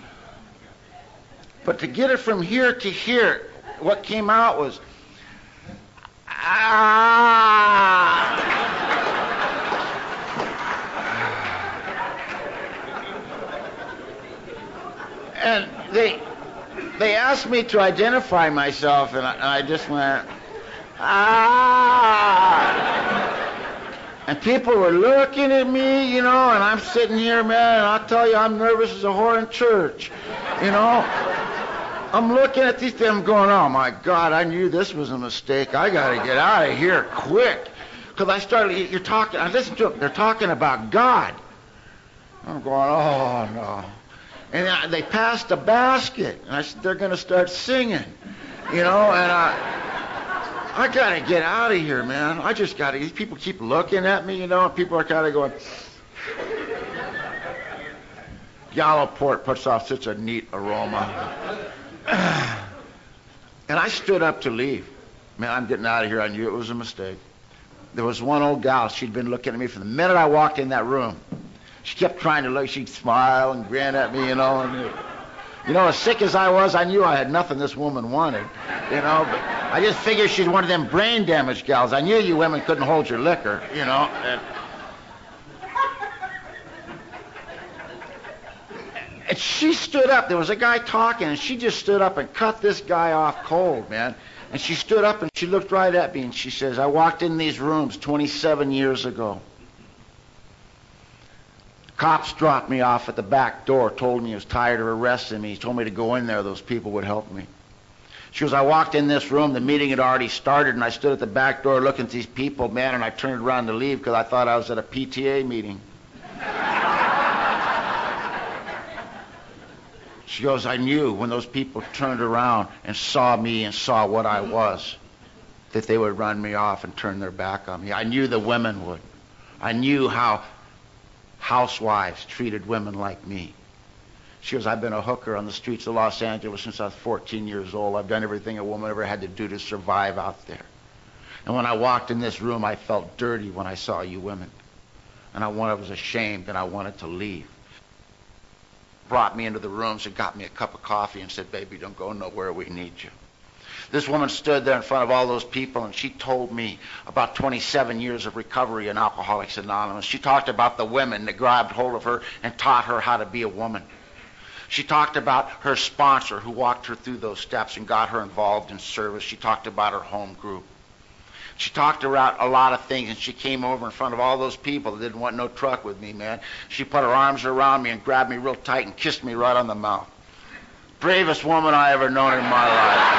But to get it from here to here, what came out was, And they asked me to identify myself, and I just went, And people were looking at me, you know, and I'm sitting here, man, and I'll tell you, I'm nervous as a whore in church, you know. I'm looking at these things going, oh, my God, I knew this was a mistake. I got to get out of here quick. Because I listened to them, they're talking about God. I'm going, oh, no. And they passed a basket, and I said, they're going to start singing, you know, and I got to get out of here, man. I just got to, these people keep looking at me, you know, and people are kind of going, Gallowport puts off such a neat aroma. And I stood up to leave. Man, I'm getting out of here. I knew it was a mistake. There was one old gal, she'd been looking at me from the minute I walked in that room. She kept trying to look, she'd smile and grin at me, you know. And, you know, as sick as I was, I knew I had nothing this woman wanted, you know. But I just figured she's one of them brain damaged gals. I knew you women couldn't hold your liquor, you know. And she stood up. There was a guy talking, and she just stood up and cut this guy off cold, man. And she stood up and she looked right at me and she says, I walked in these rooms 27 years ago. Cops dropped me off at the back door, told me he was tired of arresting me. He told me to go in there. Those people would help me. She goes, I walked in this room. The meeting had already started, and I stood at the back door looking at these people, man, and I turned around to leave because I thought I was at a PTA meeting. She goes, I knew when those people turned around and saw me and saw what I was, that they would run me off and turn their back on me. I knew the women would. I knew how housewives treated women like me. She goes, I've been a hooker on the streets of Los Angeles since I was 14 years old. I've done everything a woman ever had to do to survive out there. And when I walked in this room, I felt dirty when I saw you women. And I was ashamed and I wanted to leave. Brought me into the rooms and got me a cup of coffee and said, baby, don't go nowhere, we need you. This woman stood there in front of all those people and she told me about 27 years of recovery in Alcoholics Anonymous. She talked about the women that grabbed hold of her and taught her how to be a woman. She talked about her sponsor who walked her through those steps and got her involved in service. She talked about her home group. She talked about a lot of things, and she came over in front of all those people that didn't want no truck with me, man. She put her arms around me and grabbed me real tight and kissed me right on the mouth. Bravest woman I ever known in my life,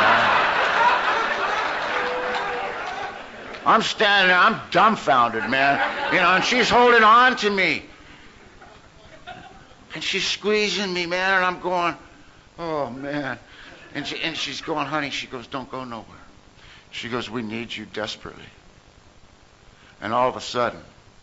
man. I'm standing there, I'm dumbfounded, man. You know, and she's holding on to me. And she's squeezing me, man, and I'm going, oh, man. And she's going, honey, she goes, don't go nowhere. She goes, we need you desperately. And all of a sudden,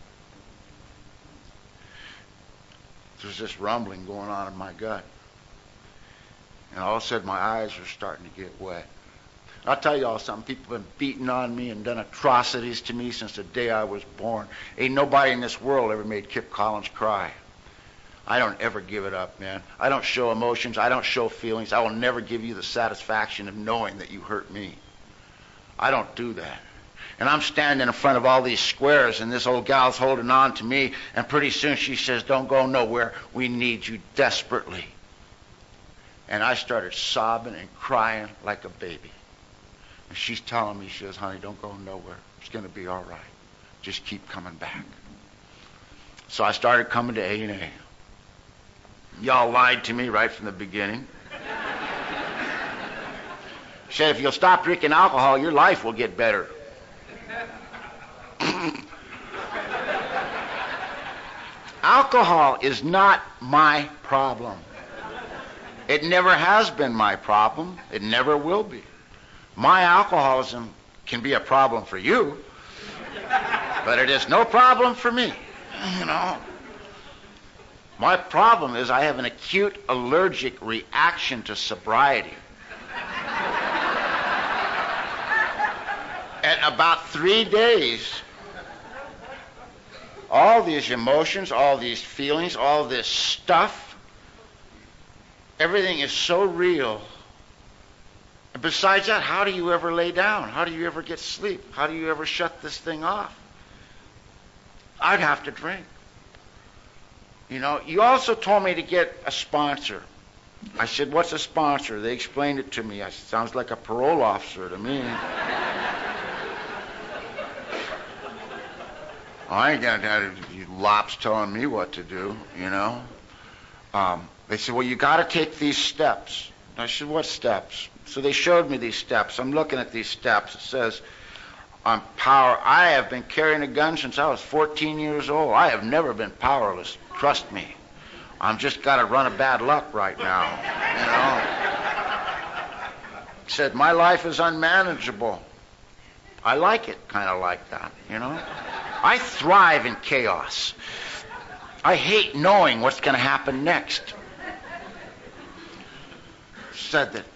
there's this rumbling going on in my gut. And all of a sudden, my eyes are starting to get wet. I'll tell you all something. People have been beating on me and done atrocities to me since the day I was born. Ain't nobody in this world ever made Kip Collins cry. I don't ever give it up, man. I don't show emotions. I don't show feelings. I will never give you the satisfaction of knowing that you hurt me. I don't do that. And I'm standing in front of all these squares, and this old gal's holding on to me, and pretty soon she says, don't go nowhere. We need you desperately. And I started sobbing and crying like a baby. And she's telling me, she says, honey, don't go nowhere. It's going to be all right. Just keep coming back. So I started coming to A&A. Y'all lied to me right from the beginning. She said, if you'll stop drinking alcohol, your life will get better. Alcohol is not my problem. It never has been my problem. It never will be. My alcoholism can be a problem for you, but it is no problem for me, you know. My problem is I have an acute allergic reaction to sobriety. And about 3 days, all these emotions, all these feelings, all this stuff, everything is so real. And besides that, how do you ever lay down? How do you ever get sleep? How do you ever shut this thing off? I'd have to drink. You know, you also told me to get a sponsor. I said, what's a sponsor? They explained it to me. I said, sounds like a parole officer to me. I ain't got you lops telling me what to do, you know. They said, well, you got to take these steps. I said, what steps? So they showed me these steps. I'm looking at these steps. It says, I'm power. I have been carrying a gun since I was 14 years old. I have never been powerless. Trust me. I'm just got a run of bad luck right now, you know. He said, my life is unmanageable. I like it kind of like that, you know. I thrive in chaos. I hate knowing what's going to happen next. Said that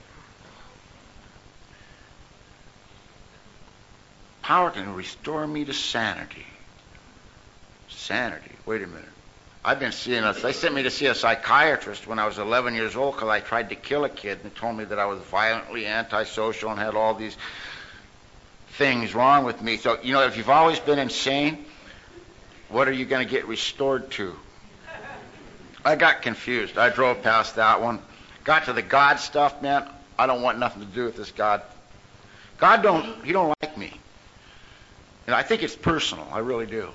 power can restore me to sanity. Sanity? Wait a minute. I've been seeing they sent me to see a psychiatrist when I was 11 years old because I tried to kill a kid and told me that I was violently antisocial and had all these things wrong with me. So, you know, if you've always been insane, what are you going to get restored to? I got confused. I drove past that one. Got to the God stuff, man. I don't want nothing to do with this God. He don't like me. I think it's personal. I really do.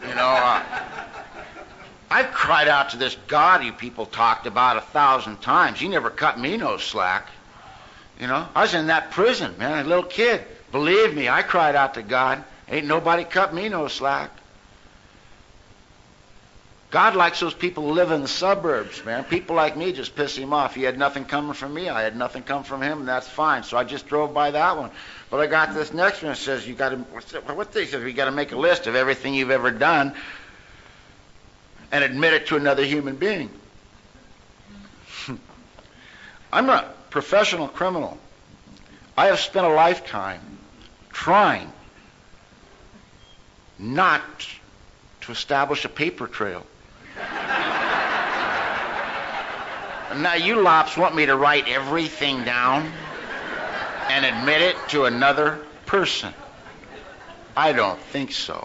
I've cried out to this God you people talked about 1,000 times. He never cut me no slack. I was in that prison, man, a little kid. Believe me, I cried out to God. Ain't nobody cut me no slack. God likes those people who live in the suburbs, man. People like me just piss him off. He had nothing coming from me. I had nothing come from him, and that's fine. So I just drove by that one. But I got this next one that says you got to, what they said, you got to make a list of everything you've ever done and admit it to another human being. I'm a professional criminal. I have spent a lifetime trying not to establish a paper trail. Now you lops want me to write everything down and admit it to another person. I don't think so.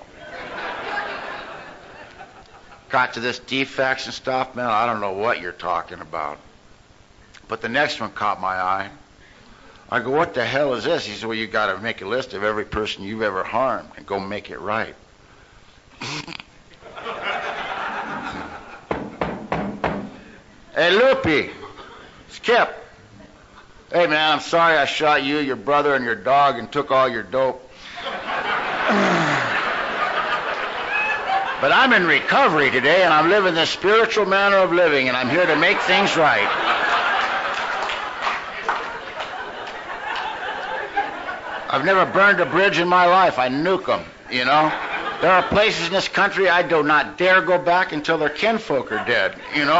Got to this defects and stuff, man, I don't know what you're talking about. But the next one caught my eye. I go, what the hell is this? He said, well, you got to make a list of every person you've ever harmed and go make it right. Hey, Loopy, Skip. Hey, man, I'm sorry I shot you, your brother, and your dog and took all your dope. But I'm in recovery today, and I'm living this spiritual manner of living, and I'm here to make things right. I've never burned a bridge in my life. I nuke them, There are places in this country I do not dare go back until their kinfolk are dead,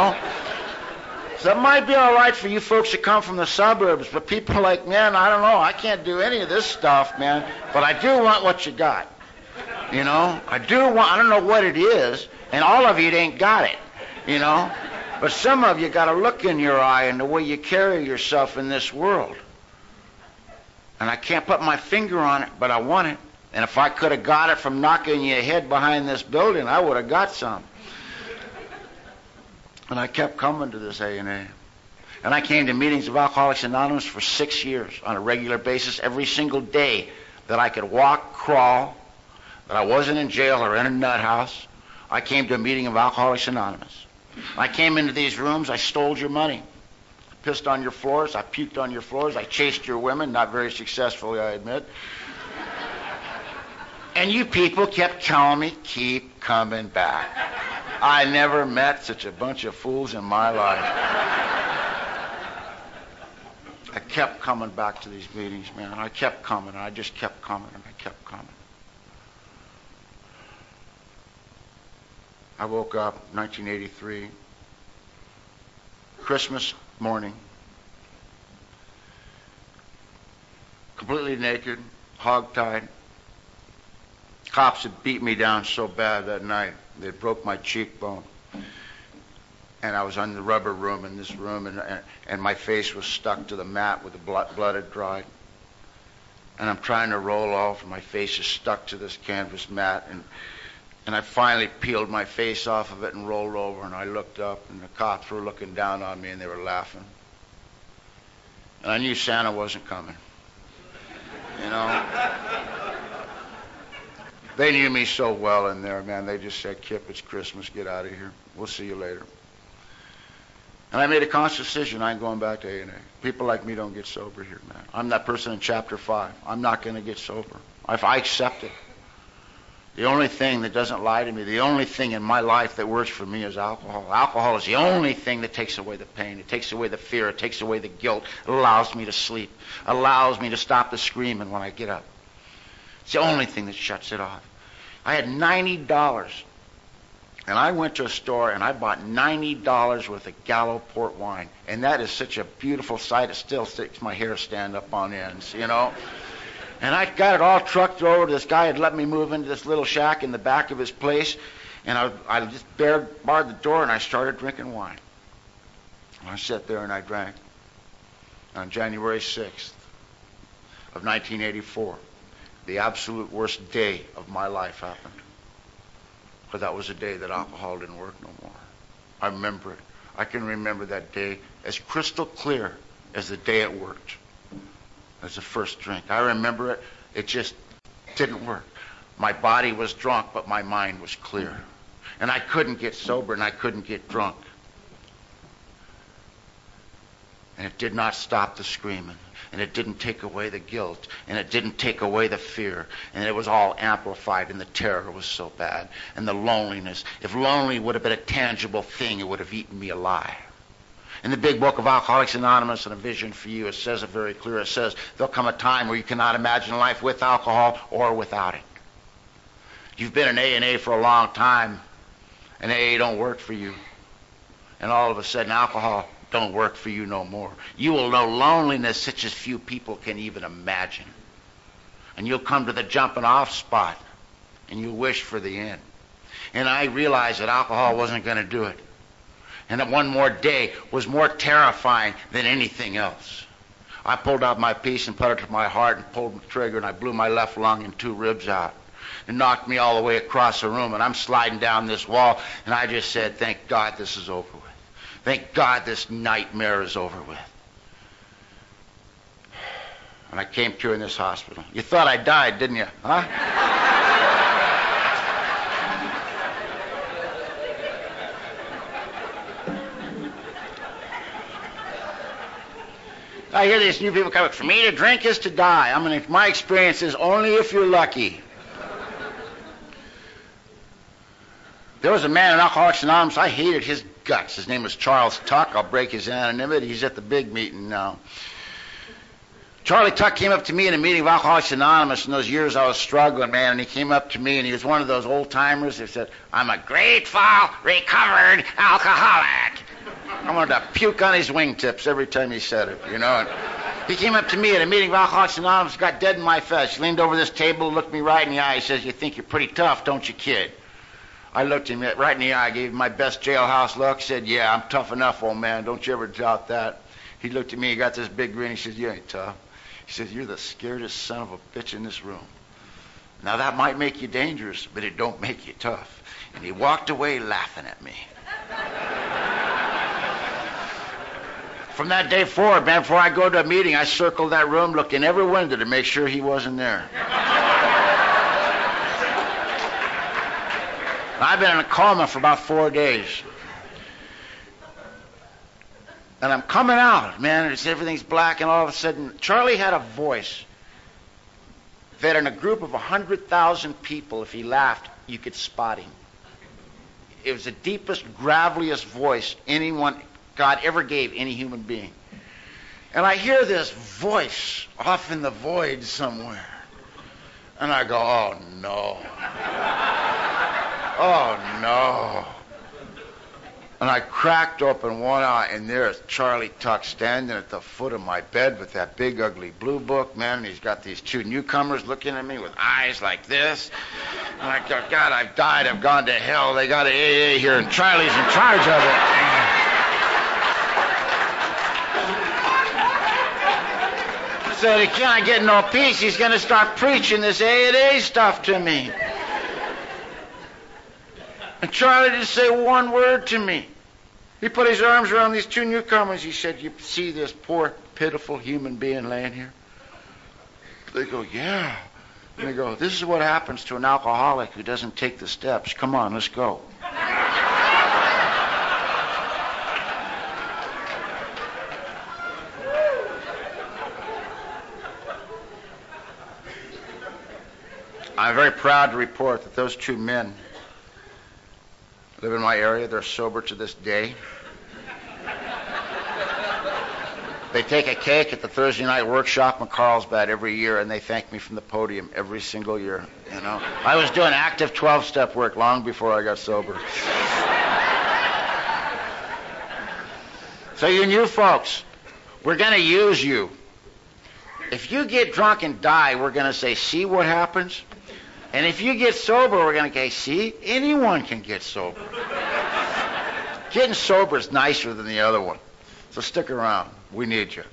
So it might be all right for you folks that come from the suburbs, but people like, man, I don't know. I can't do any of this stuff, man. But I do want what you got. I don't know what it is, and all of you ain't got it, But some of you got a look in your eye and the way you carry yourself in this world. And I can't put my finger on it, but I want it. And if I could have got it from knocking your head behind this building, I would have got some. And I kept coming to this A&A. And I came to meetings of Alcoholics Anonymous for 6 years on a regular basis, every single day that I could walk, crawl, that I wasn't in jail or in a nut house. I came to a meeting of Alcoholics Anonymous. I came into these rooms, I stole your money. I pissed on your floors, I puked on your floors, I chased your women, not very successfully, I admit. And you people kept telling me, keep coming back. I never met such a bunch of fools in my life. I kept coming back to these meetings, man. I kept coming, and I just kept coming, and I kept coming. I woke up 1983, Christmas morning, completely naked, hog-tied. Cops had beat me down so bad that night. They broke my cheekbone. And I was in the rubber room in this room, and my face was stuck to the mat with the blood had dried. And I'm trying to roll off, and my face is stuck to this canvas mat. And I finally peeled my face off of it and rolled over, and I looked up, and the cops were looking down on me, and they were laughing. And I knew Santa wasn't coming. They knew me so well in there, man. They just said, Kip, it's Christmas. Get out of here. We'll see you later. And I made a conscious decision. I ain't going back to A&A. People like me don't get sober here, man. I'm that person in Chapter 5. I'm not going to get sober. I accept it. The only thing that doesn't lie to me, the only thing in my life that works for me is alcohol. Alcohol is the only thing that takes away the pain. It takes away the fear. It takes away the guilt. It allows me to sleep. It allows me to stop the screaming when I get up. It's the only thing that shuts it off. I had $90, and I went to a store, and I bought $90 worth of Gallo port wine. And that is such a beautiful sight. It still makes my hair stand up on ends, And I got it all trucked over to this guy had let me move into this little shack in the back of his place. And I just barred the door, and I started drinking wine. And I sat there, and I drank. On January 6th of 1984, the absolute worst day of my life happened. Because that was the day that alcohol didn't work no more. I remember it. I can remember that day as crystal clear as the day it worked. As the first drink. I remember it. It just didn't work. My body was drunk, but my mind was clear. And I couldn't get sober, and I couldn't get drunk. And it did not stop the screaming. And it didn't take away the guilt. And it didn't take away the fear. And it was all amplified, and the terror was so bad. And the loneliness. If lonely would have been a tangible thing, it would have eaten me alive. In the big book of Alcoholics Anonymous and A Vision for You, it says it very clear. It says, there'll come a time where you cannot imagine life with alcohol or without it. You've been in A&A for a long time, and AA don't work for you. And all of a sudden, alcohol don't work for you no more. You will know loneliness such as few people can even imagine. And you'll come to the jumping off spot, and you'll wish for the end. And I realized that alcohol wasn't going to do it. And that one more day was more terrifying than anything else. I pulled out my piece and put it to my heart and pulled the trigger, and I blew my left lung and 2 ribs out. It knocked me all the way across the room, and I'm sliding down this wall, and I just said, thank God this is over with. Thank God this nightmare is over with. And I came to in this hospital. You thought I died, didn't you? Huh? I hear these new people coming, for me to drink is to die. I mean, my experience is only if you're lucky. There was a man in Alcoholics Anonymous, I hated his guts. His name was Charles Tuck. I'll break his anonymity. He's at the big meeting now. Charlie Tuck came up to me in a meeting of Alcoholics Anonymous in those years I was struggling, man, and he came up to me, and he was one of those old-timers who said, I'm a grateful, recovered alcoholic. I wanted to puke on his wingtips every time he said it, you know. And he came up to me at a meeting of Alcoholics Anonymous, got dead in my face. He leaned over this table, looked me right in the eye. He says, you think you're pretty tough, don't you, kid? I looked him right in the eye, gave him my best jailhouse look, said, yeah, I'm tough enough, old man. Don't you ever doubt that. He looked at me, he got this big grin. He says, you ain't tough. He says, you're the scaredest son of a bitch in this room. Now, that might make you dangerous, but it don't make you tough. And he walked away laughing at me. From that day forward, man, before I go to a meeting, I circled that room, looked in every window to make sure he wasn't there. I've been in a coma for about 4 days. And I'm coming out, man, and everything's black, and all of a sudden, Charlie had a voice that in a group of 100,000 people, if he laughed, you could spot him. It was the deepest, graveliest voice anyone, God ever gave any human being. And I hear this voice off in the void somewhere. And I go, oh, no. Oh, no. And I cracked open one eye, and there's Charlie Tuck standing at the foot of my bed with that big, ugly blue book, man. And he's got these 2 newcomers looking at me with eyes like this. And I go, God, I've died. I've gone to hell. They got an AA here, and Charlie's in charge of it. So he can't get no peace. He's going to start preaching this AA stuff to me. And Charlie didn't say one word to me. He put his arms around these 2 newcomers. He said, you see this poor, pitiful human being laying here? They go, yeah. And they go, this is what happens to an alcoholic who doesn't take the steps. Come on, let's go. I'm very proud to report that those 2 men live in my area. They're sober to this day. They take a cake at the Thursday night workshop in Carlsbad every year, and they thank me from the podium every single year. You know, I was doing active 12-step work long before I got sober. So you new folks, we're going to use you. If you get drunk and die, we're going to say, see what happens? And if you get sober, we're going to say, see, anyone can get sober. Getting sober is nicer than the other one. So stick around. We need you.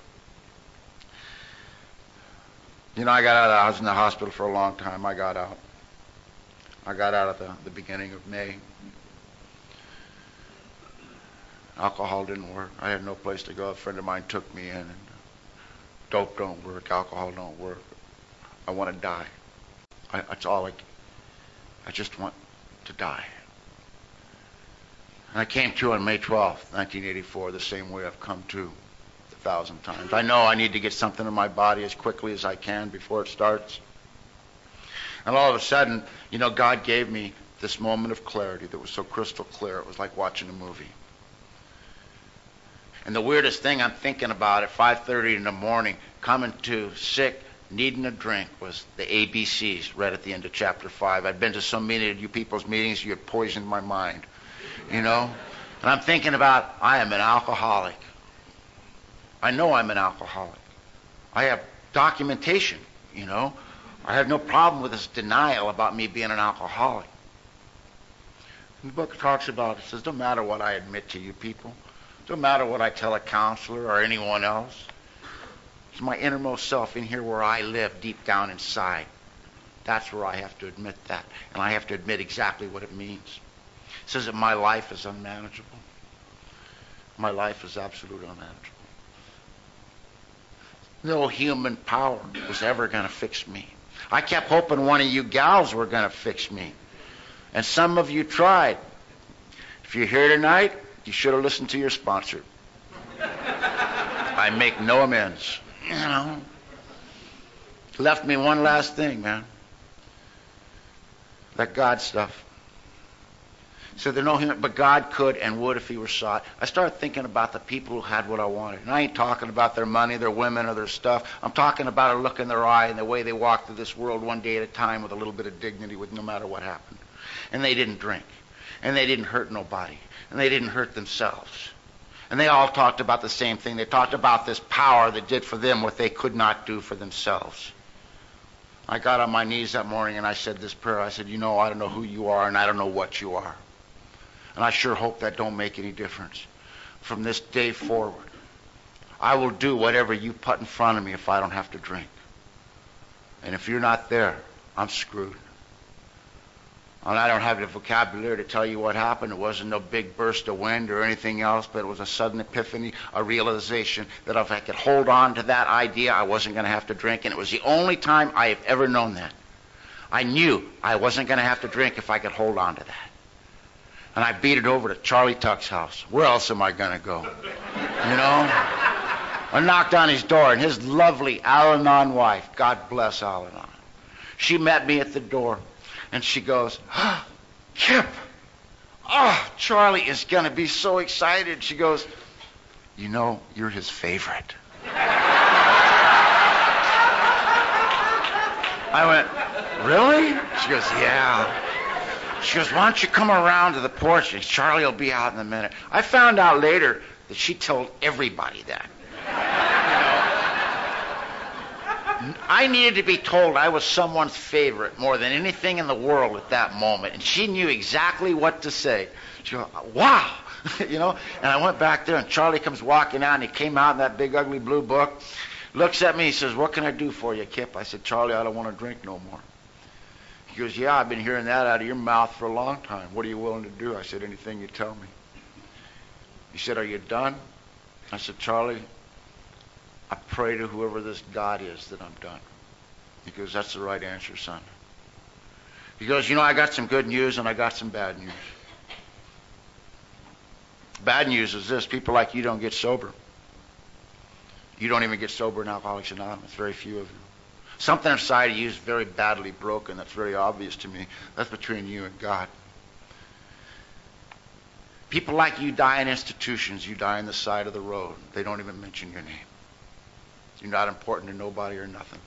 You know, I was in the hospital for a long time. I got out. I got out at the beginning of May. Alcohol didn't work. I had no place to go. A friend of mine took me in, and dope don't work, alcohol don't work. I want to die. That's all I just want to die. And I came to on May 12th, 1984, the same way I've come to 1,000 times. I know I need to get something in my body as quickly as I can before it starts. And all of a sudden, God gave me this moment of clarity that was so crystal clear. It was like watching a movie. And the weirdest thing I'm thinking about at 5:30 in the morning, coming to sick, needing a drink, was the ABCs right at the end of chapter 5. I'd been to so many of you people's meetings, you had poisoned my mind, And I'm thinking about, I am an alcoholic. I know I'm an alcoholic. I have documentation, I have no problem with this denial about me being an alcoholic. And the book talks about, it says, don't matter what I admit to you people. Don't matter what I tell a counselor or anyone else. It's my innermost self in here where I live deep down inside. That's where I have to admit that. And I have to admit exactly what it means. It says that my life is unmanageable. My life is absolutely unmanageable. No human power was ever going to fix me. I kept hoping one of you gals were going to fix me. And some of you tried. If you're here tonight, you should have listened to your sponsor. I make no amends. Left me one last thing, man. That God stuff. So there's no human, but God could and would if he were sought. I started thinking about the people who had what I wanted. And I ain't talking about their money, their women, or their stuff. I'm talking about a look in their eye and the way they walked through this world one day at a time with a little bit of dignity, with no matter what happened. And they didn't drink. And they didn't hurt nobody. And they didn't hurt themselves. And they all talked about the same thing. They talked about this power that did for them what they could not do for themselves. I got on my knees that morning and I said this prayer. I said, I don't know who you are and I don't know what you are. And I sure hope that don't make any difference. From this day forward, I will do whatever you put in front of me if I don't have to drink. And if you're not there, I'm screwed. And I don't have the vocabulary to tell you what happened. It wasn't no big burst of wind or anything else, but it was a sudden epiphany, a realization that if I could hold on to that idea, I wasn't going to have to drink. And it was the only time I have ever known that. I knew I wasn't going to have to drink if I could hold on to that. And I beat it over to Charlie Tuck's house. Where else am I going to go? I knocked on his door, and his lovely Al-Anon wife, God bless Al-Anon, she met me at the door. And she goes, Kip, Charlie is going to be so excited. She goes, you're his favorite. I went, really? She goes, yeah. She goes, why don't you come around to the porch and Charlie will be out in a minute. I found out later that she told everybody that. I needed to be told I was someone's favorite more than anything in the world at that moment. And she knew exactly what to say. She goes, wow. And I went back there and Charlie comes walking out and he came out in that big ugly blue book, looks at me, he says, what can I do for you, Kip? I said, Charlie, I don't want to drink no more. He goes, yeah, I've been hearing that out of your mouth for a long time. What are you willing to do? I said, anything you tell me. He said, are you done? I said, Charlie, I pray to whoever this God is that I'm done. He goes, that's the right answer, son. He goes, I got some good news and I got some bad news. Bad news is this, people like you don't get sober. You don't even get sober in Alcoholics Anonymous, very few of you. Something inside of you is very badly broken, that's very obvious to me. That's between you and God. People like you die in institutions, you die on the side of the road. They don't even mention your name. You're not important to nobody or nothing.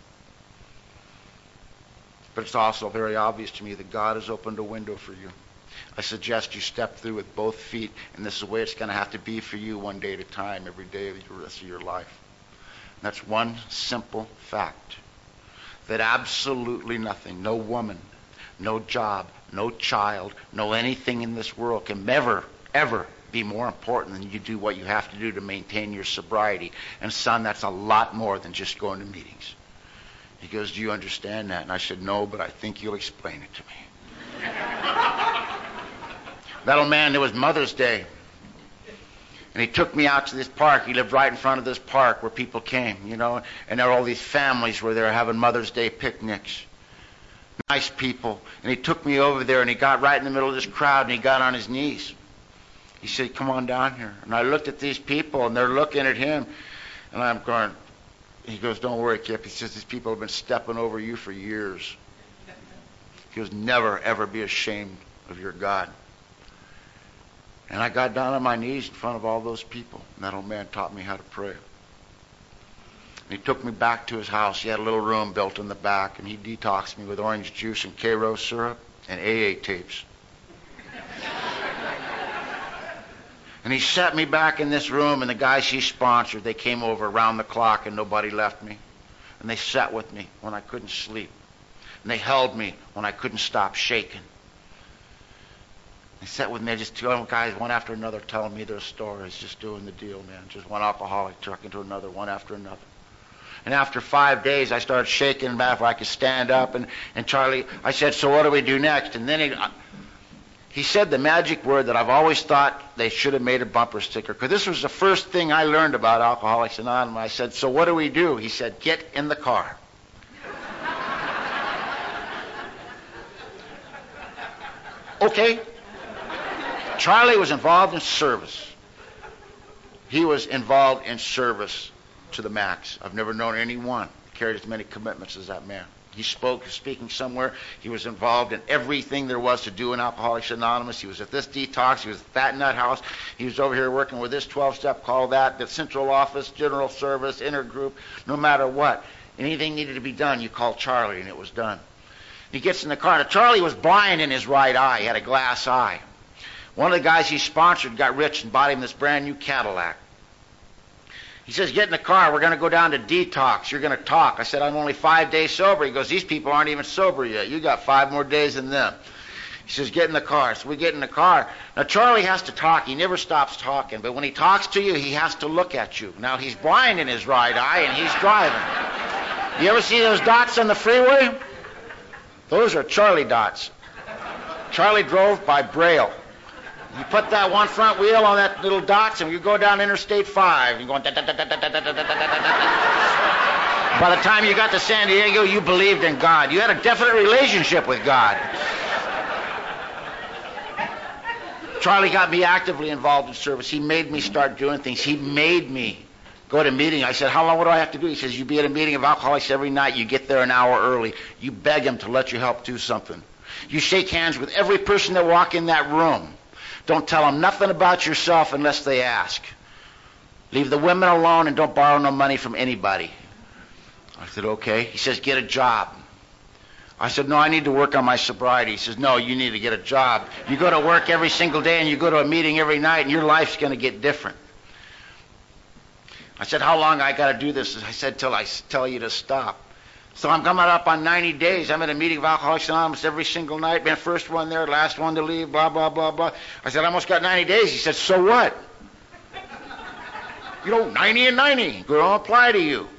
But it's also very obvious to me that God has opened a window for you. I suggest you step through with both feet, and this is the way it's going to have to be for you one day at a time, every day of the rest of your life. And that's one simple fact, that absolutely nothing, no woman, no job, no child, no anything in this world can ever be more important than you do what you have to do to maintain your sobriety. And son, that's a lot more than just going to meetings. He goes, do you understand that? And I said, no, but I think you'll explain it to me. That old man, it was Mother's Day. And he took me out to this park. He lived right in front of this park where people came, and there were all these families where they were having Mother's Day picnics. Nice people. And he took me over there, and he got right in the middle of this crowd, and he got on his knees. He said, "Come on down here." And I looked at these people, and they're looking at him, and I'm going, he goes, "Don't worry, Kip." He says, "These people have been stepping over you for years." He goes, "Never, ever be ashamed of your God." And I got down on my knees in front of all those people, and that old man taught me how to pray. And he took me back to his house. He had a little room built in the back, and he detoxed me with orange juice and K-Rose syrup and AA tapes. And he set me back in this room, and the guys he sponsored, they came over around the clock, and nobody left me. And they sat with me when I couldn't sleep. And they held me when I couldn't stop shaking. They sat with me, just two guys, one after another, telling me their stories, just doing the deal, man. Just one alcoholic trucking to another, one after another. And after 5 days, I started shaking back where I could stand up. And Charlie, I said, "So what do we do next?" And then he said the magic word that I've always thought they should have made a bumper sticker, because this was the first thing I learned about Alcoholics Anonymous. I said, "So what do we do?" He said, "Get in the car." Okay. Charlie was involved in service. He was involved in service to the max. I've never known anyone that carried as many commitments as that man. He speaking somewhere. He was involved in everything there was to do in Alcoholics Anonymous. He was at this detox. He was at that nut house. He was over here working with this 12-step call, that, the central office, general service, intergroup. No matter what, anything needed to be done, you called Charlie, and it was done. He gets in the car. Now, Charlie was blind in his right eye. He had a glass eye. One of the guys he sponsored got rich and bought him this brand new Cadillac. He says, "Get in the car. We're going to go down to detox. You're going to talk." I said, "I'm only 5 days sober." He goes, "These people aren't even sober yet. You got 5 more days than them." He says, "Get in the car." So we get in the car. Now, Charlie has to talk. He never stops talking. But when he talks to you, he has to look at you. Now, he's blind in his right eye, and he's driving. You ever see those dots on the freeway? Those are Charlie dots. Charlie drove by Braille. You put that one front wheel on that little dots, and you go down Interstate 5. You're going da, da, da, da, da, da, da, da, da, da. By the time you got to San Diego, you believed in God. You had a definite relationship with God. Charlie got me actively involved in service. He made me start doing things. He made me go to a meeting. I said, "How long, what do I have to do?" He says, "You be at a meeting of alcoholics every night. You get there an hour early. You beg them to let you help do something. You shake hands with every person that walk in that room. Don't tell them nothing about yourself unless they ask. Leave the women alone and don't borrow no money from anybody." I said, "Okay." He says, "Get a job." I said, "No, I need to work on my sobriety." He says, "No, you need to get a job. You go to work every single day and you go to a meeting every night and your life's going to get different." I said, "How long I got to do this?" I said, "Till I tell you to stop." So I'm coming up on 90 days. I'm at a meeting of Alcoholics Anonymous every single night. Been first one there, last one to leave, blah, blah, blah, blah. I said, "I almost got 90 days. He said, "So what?" 90 and 90. It don't apply to you.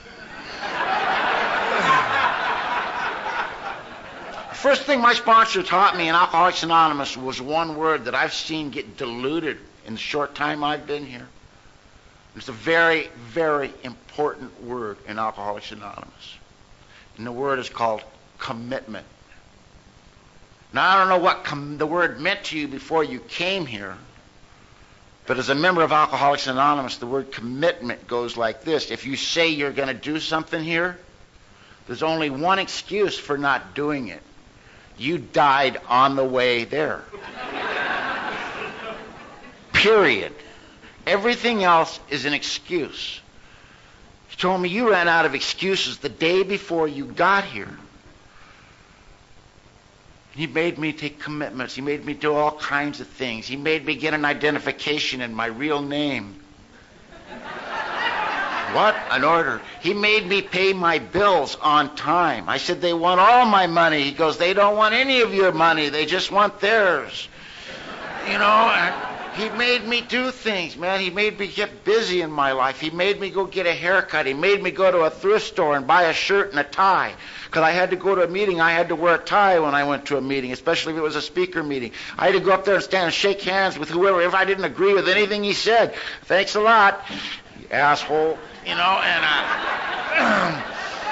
The first thing my sponsor taught me in Alcoholics Anonymous was one word that I've seen get diluted in the short time I've been here. It's a very, very important word in Alcoholics Anonymous. And the word is called commitment. Now, I don't know what the word meant to you before you came here, but as a member of Alcoholics Anonymous, the word commitment goes like this. If you say you're going to do something here, there's only one excuse for not doing it. You died on the way there. Period. Everything else is an excuse. He told me you ran out of excuses the day before you got here. He made me take commitments. He made me do all kinds of things. He made me get an identification in my real name. What? An order. He made me pay my bills on time. I said, "They want all my money." He goes, "They don't want any of your money. They just want theirs." He made me do things, man. He made me get busy in my life. He made me go get a haircut. He made me go to a thrift store and buy a shirt and a tie. Because I had to go to a meeting, I had to wear a tie when I went to a meeting, especially if it was a speaker meeting. I had to go up there and stand and shake hands with whoever if I didn't agree with anything he said. Thanks a lot, you asshole. You know, and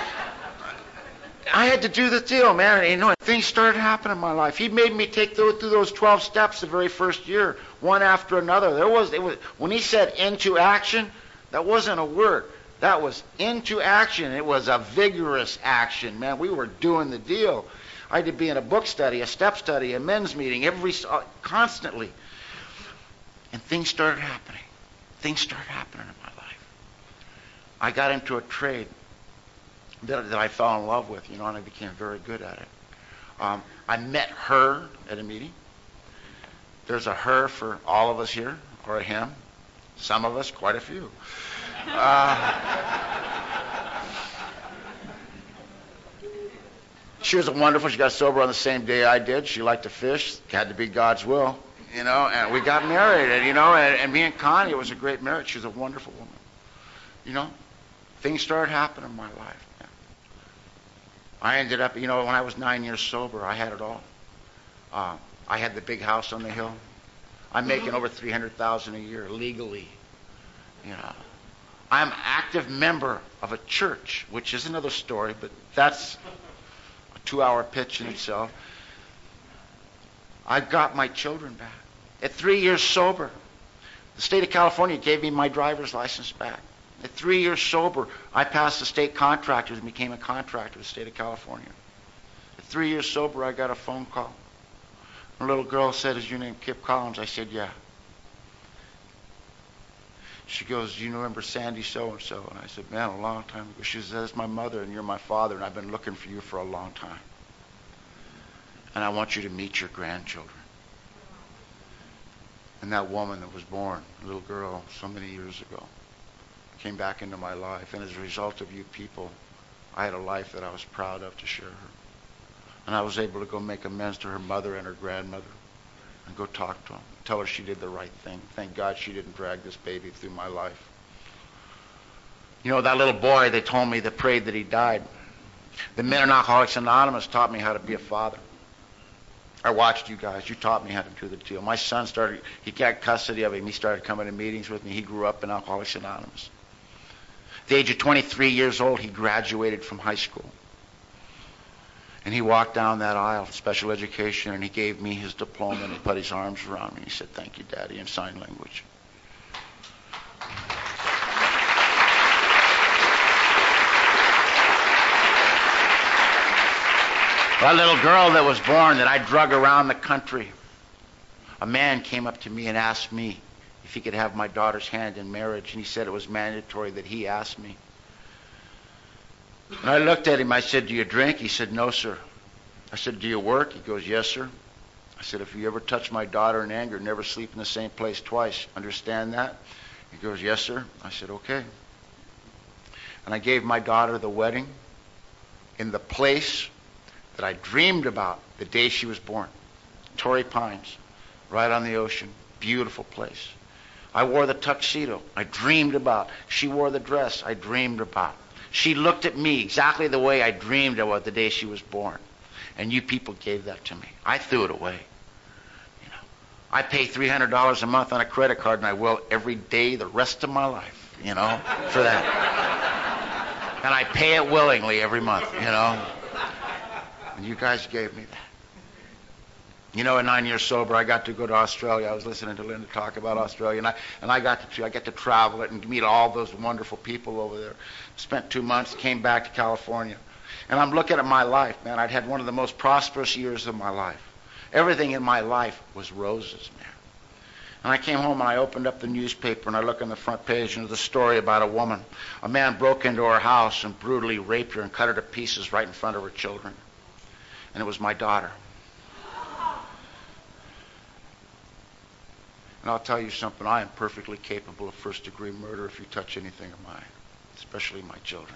I had to do the deal, man. And, things started happening in my life. He made me take through those 12 steps the very first year, one after another. It was when he said into action, that wasn't a word. That was into action. It was a vigorous action, man. We were doing the deal. I had to be in a book study, a step study, a men's meeting, constantly. And things started happening. Things started happening in my life. I got into a trade that I fell in love with, and I became very good at it. I met her at a meeting. There's a her for all of us here, or a him. Some of us, quite a few. She was wonderful. She got sober on the same day I did. She liked to fish. Had to be God's will, and we got married. And me and Connie, it was a great marriage. She was a wonderful woman. Things started happening in my life. I ended up, when I was 9 years sober, I had it all. I had the big house on the hill. I'm making over $300,000 a year legally. I'm an active member of a church, which is another story, but that's a 2-hour pitch in itself. I got my children back. At 3 years sober, the state of California gave me my driver's license back. At 3 years sober, I passed the state contractors and became a contractor with the state of California. At 3 years sober, I got a phone call. A little girl said, "Is your name Kip Collins?" I said, "Yeah." She goes, "Do you remember Sandy so-and-so?" And I said, "Man, a long time ago." She says, "That's my mother and you're my father and I've been looking for you for a long time. And I want you to meet your grandchildren." And that woman that was born, a little girl, so many years ago, came back into my life. And as a result of you people, I had a life that I was proud of to share her. And I was able to go make amends to her mother and her grandmother and go talk to them, tell her she did the right thing. Thank God she didn't drag this baby through my life. That little boy, they told me, that prayed that he died. The men in Alcoholics Anonymous taught me how to be a father. I watched you guys. You taught me how to do the deal. My son he got custody of him. He started coming to meetings with me. He grew up in Alcoholics Anonymous. At the age of 23 years old, he graduated from high school. And he walked down that aisle, special education, and he gave me his diploma and he put his arms around me and he said, "Thank you, Daddy," in sign language. That little girl that was born that I drug around the country, a man came up to me and asked me if he could have my daughter's hand in marriage, and he said it was mandatory that he asked me. And I looked at him, I said, "Do you drink?" He said, "No, sir." I said, "Do you work?" He goes, "Yes, sir." I said, "If you ever touch my daughter in anger, never sleep in the same place twice. Understand that?" He goes, "Yes, sir." I said, "Okay." And I gave my daughter the wedding in the place that I dreamed about the day she was born. Torrey Pines, right on the ocean. Beautiful place. I wore the tuxedo I dreamed about. She wore the dress I dreamed about. She looked at me exactly the way I dreamed about the day she was born. And you people gave that to me. I threw it away. I pay $300 a month on a credit card, and I will every day the rest of my life, for that. And I pay it willingly every month, And you guys gave me that. At 9 years sober, I got to go to Australia. I was listening to Linda talk about Australia, and I got to travel it and meet all those wonderful people over there. Spent 2 months, came back to California. And I'm looking at my life, man. I'd had one of the most prosperous years of my life. Everything in my life was roses, man. And I came home and I opened up the newspaper and I looked on the front page and there's a story about a woman. A man broke into her house and brutally raped her and cut her to pieces right in front of her children. And it was my daughter. And I'll tell you something, I am perfectly capable of first-degree murder if you touch anything of mine, especially my children.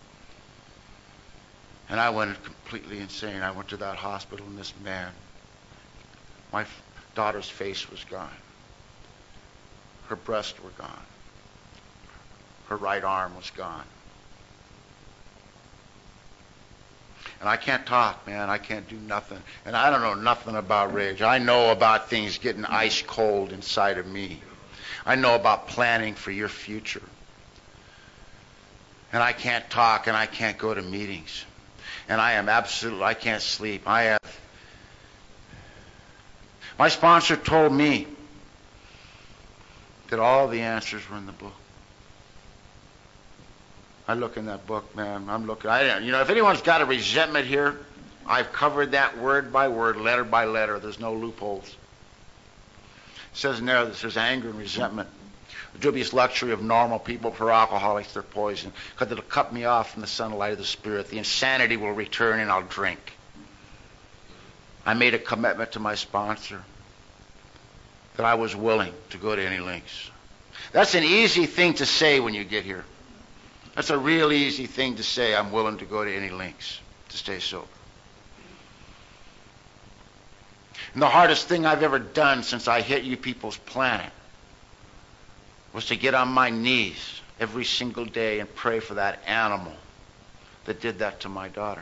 And I went completely insane. I went to that hospital and this man, my daughter's face was gone. Her breasts were gone. Her right arm was gone. And I can't talk, man. I can't do nothing. And I don't know nothing about rage. I know about things getting ice cold inside of me. I know about planning for your future. And I can't talk, and I can't go to meetings. And I can't sleep. My sponsor told me that all the answers were in the book. I look in that book, man. If anyone's got a resentment here, I've covered that word by word, letter by letter. There's no loopholes. It says in there, this is anger and resentment. The dubious luxury of normal people. For alcoholics, they're poison, because it'll cut me off from the sunlight of the Spirit. The insanity will return, and I'll drink. I made a commitment to my sponsor that I was willing to go to any lengths. That's an easy thing to say when you get here. That's a real easy thing to say. I'm willing to go to any lengths to stay sober. And the hardest thing I've ever done since I hit you people's planet was to get on my knees every single day and pray for that animal that did that to my daughter.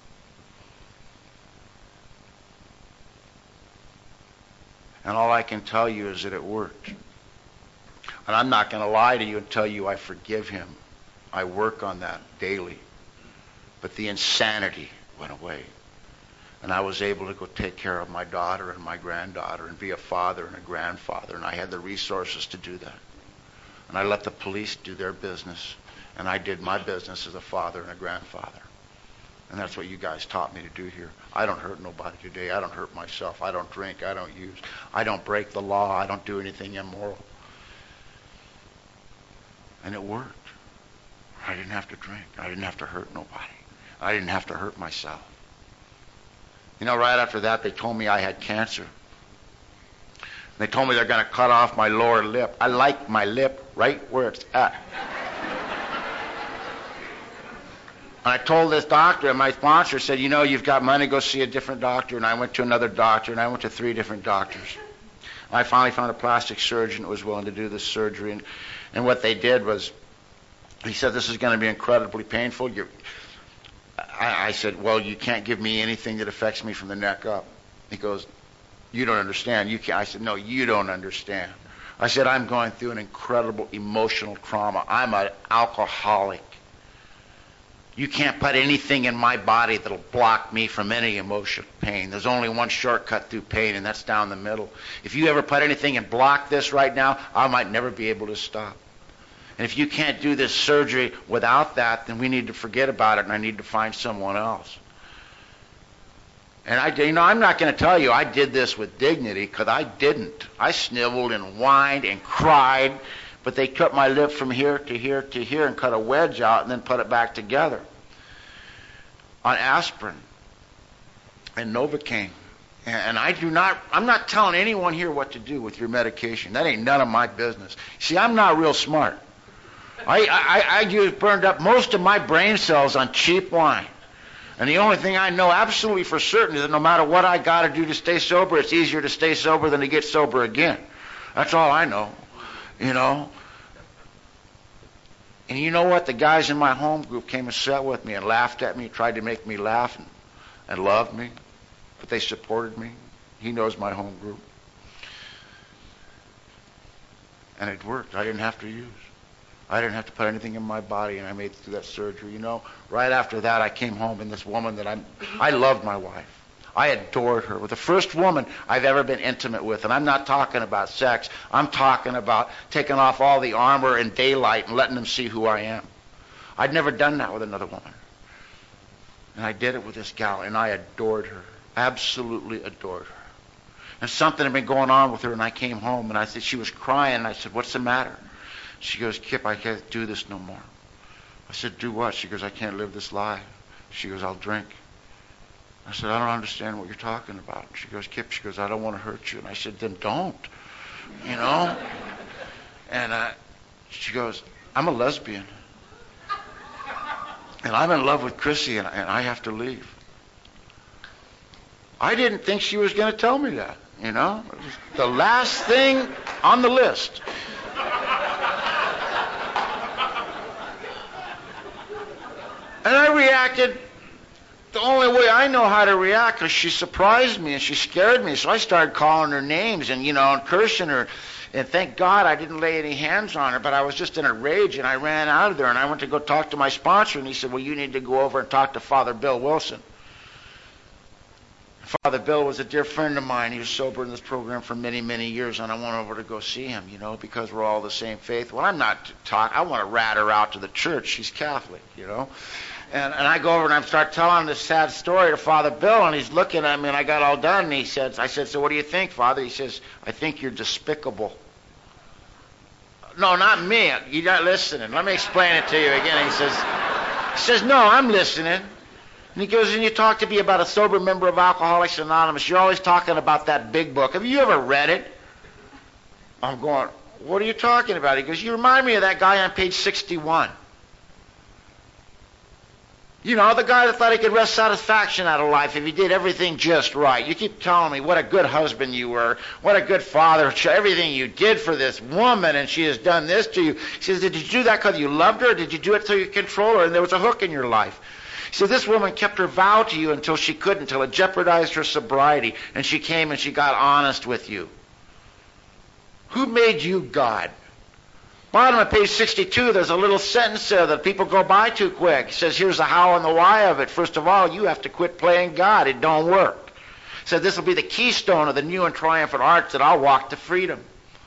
And all I can tell you is that it worked. And I'm not going to lie to you and tell you I forgive him. I work on that daily. But the insanity went away. And I was able to go take care of my daughter and my granddaughter and be a father and a grandfather. And I had the resources to do that. And I let the police do their business. And I did my business as a father and a grandfather. And that's what you guys taught me to do here. I don't hurt nobody today. I don't hurt myself. I don't drink. I don't use. I don't break the law. I don't do anything immoral. And it worked. I didn't have to drink. I didn't have to hurt nobody. I didn't have to hurt myself. You know, right after that, they told me I had cancer. They told me they're going to cut off my lower lip. I like my lip right where it's at. And I told this doctor, and my sponsor said, you know, you've got money, go see a different doctor. And I went to another doctor, and I went to 3 different doctors. I finally found a plastic surgeon that was willing to do this surgery. And what they did was, he said, this is going to be incredibly painful. I said, well, you can't give me anything that affects me from the neck up. He goes, you don't understand. You can't. I said, no, you don't understand. I said, I'm going through an incredible emotional trauma. I'm an alcoholic. You can't put anything in my body that'll block me from any emotional pain. There's only one shortcut through pain, and that's down the middle. If you ever put anything and block this right now, I might never be able to stop. And if you can't do this surgery without that, then we need to forget about it, and I need to find someone else. And I'm not going to tell you I did this with dignity, because I didn't. I sniveled and whined and cried, but they cut my lip from here to here to here and cut a wedge out and then put it back together on aspirin and Novocaine. And I'm not telling anyone here what to do with your medication. That ain't none of my business. See, I'm not real smart. I just burned up most of my brain cells on cheap wine. And the only thing I know absolutely for certain is that no matter what I got to do to stay sober, it's easier to stay sober than to get sober again. That's all I know, you know. And you know what? The guys in my home group came and sat with me and laughed at me, tried to make me laugh and loved me. But they supported me. He knows my home group. And it worked. I didn't have to use. I didn't have to put anything in my body, and I made it through that surgery. You know, right after that, I came home, and this woman that I loved my wife. I adored her. With the first woman I've ever been intimate with, and I'm not talking about sex. I'm talking about taking off all the armor in daylight and letting them see who I am. I'd never done that with another woman. And I did it with this gal, and I adored her. Absolutely adored her. And something had been going on with her, and I came home, and I said, she was crying, and I said, what's the matter? She goes, Kip, I can't do this no more. I said, do what? She goes, I can't live this lie. She goes, I'll drink. I said, I don't understand what you're talking about. She goes, Kip, she goes, I don't want to hurt you. And I said, then don't, you know. And she goes, I'm a lesbian. And I'm in love with Chrissy, and I have to leave. I didn't think she was going to tell me that, you know. It was the last thing on the list. And I reacted the only way I know how to react, because she surprised me and she scared me. So I started calling her names and, and cursing her. And thank God I didn't lay any hands on her, but I was just in a rage, and I ran out of there, and I went to go talk to my sponsor, and he said, well, you need to go over and talk to Father Bill Wilson. Father Bill was a dear friend of mine. He was sober in this program for many, many years, and I went over to go see him, because we're all the same faith. Well, I'm not I want to rat her out to the church. She's Catholic, And I go over and I start telling this sad story to Father Bill, and he's looking at me, and I got all done, and I said, so what do you think, Father? He says, I think you're despicable. No, not me. You're not listening. Let me explain it to you again. He says, no, I'm listening. And he goes, and you talk to me about a sober member of Alcoholics Anonymous. You're always talking about that big book. Have you ever read it? I'm going, what are you talking about? He goes, you remind me of that guy on page 61. The guy that thought he could wrest satisfaction out of life if he did everything just right. You keep telling me what a good husband you were, what a good father, everything you did for this woman, and she has done this to you. He says, did you do that because you loved her, or did you do it so you control her and there was a hook in your life? He said, this woman kept her vow to you until she couldn't, until it jeopardized her sobriety, and she came and she got honest with you. Who made you God? Bottom of page 62, there's a little sentence there that people go by too quick. It says, here's the how and the why of it. First of all, you have to quit playing God. It don't work. It said, this will be the keystone of the new and triumphant arch that I'll walk to freedom.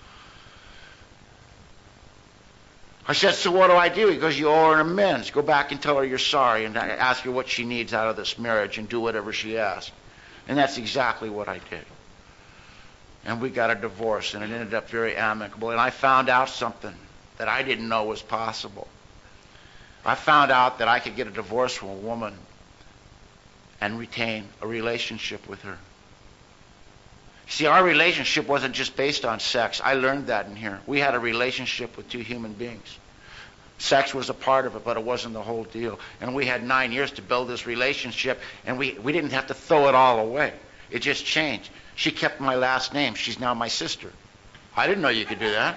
I said, so what do I do? He goes, you owe her an amends. Go back and tell her you're sorry and ask her what she needs out of this marriage and do whatever she asks. And that's exactly what I did. And we got a divorce, and it ended up very amicable. And I found out something that I didn't know was possible. I found out that I could get a divorce from a woman and retain a relationship with her. See, our relationship wasn't just based on sex. I learned that in here. We had a relationship with two human beings. Sex was a part of it, but it wasn't the whole deal. And we had 9 years to build this relationship, and we didn't have to throw it all away. It just changed. She kept my last name. She's now my sister. I didn't know you could do that.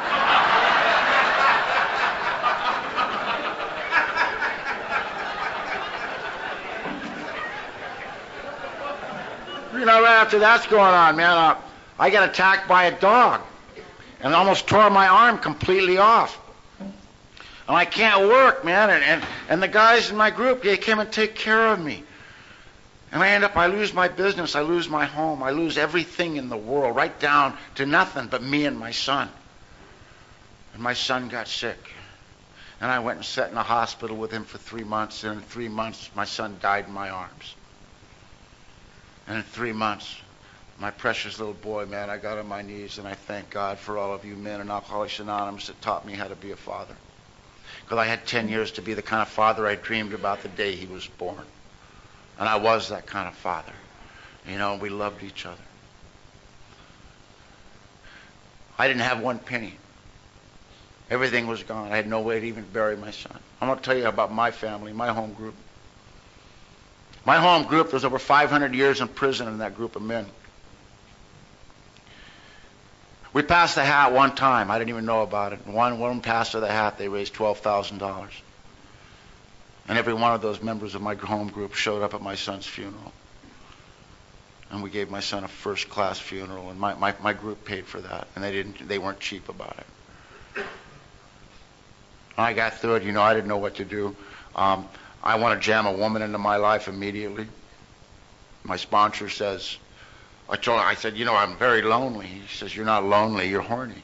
Right after that's going on, man, I got attacked by a dog and almost tore my arm completely off. And I can't work, man, and the guys in my group, they came and take care of me. And I lose my business, I lose my home, I lose everything in the world, right down to nothing but me and my son. And my son got sick. And I went and sat in a hospital with him for 3 months, and in 3 months, my son died in my arms. And in 3 months, my precious little boy, man, I got on my knees and I thank God for all of you men in Alcoholics Anonymous that taught me how to be a father. Because I had 10 years to be the kind of father I dreamed about the day he was born. And I was that kind of father. We loved each other. I didn't have one penny. Everything was gone. I had no way to even bury my son. I'm going to tell you about my family, my home group. My home group, there's over 500 years in prison in that group of men. We passed the hat one time. I didn't even know about it. One woman passed her the hat. They raised $12,000. And every one of those members of my home group showed up at my son's funeral. And we gave my son a first-class funeral, and my group paid for that. And they weren't cheap about it. When I got through it, I didn't know what to do. I want to jam a woman into my life immediately. My sponsor says, I said, I'm very lonely. He says, you're not lonely, you're horny.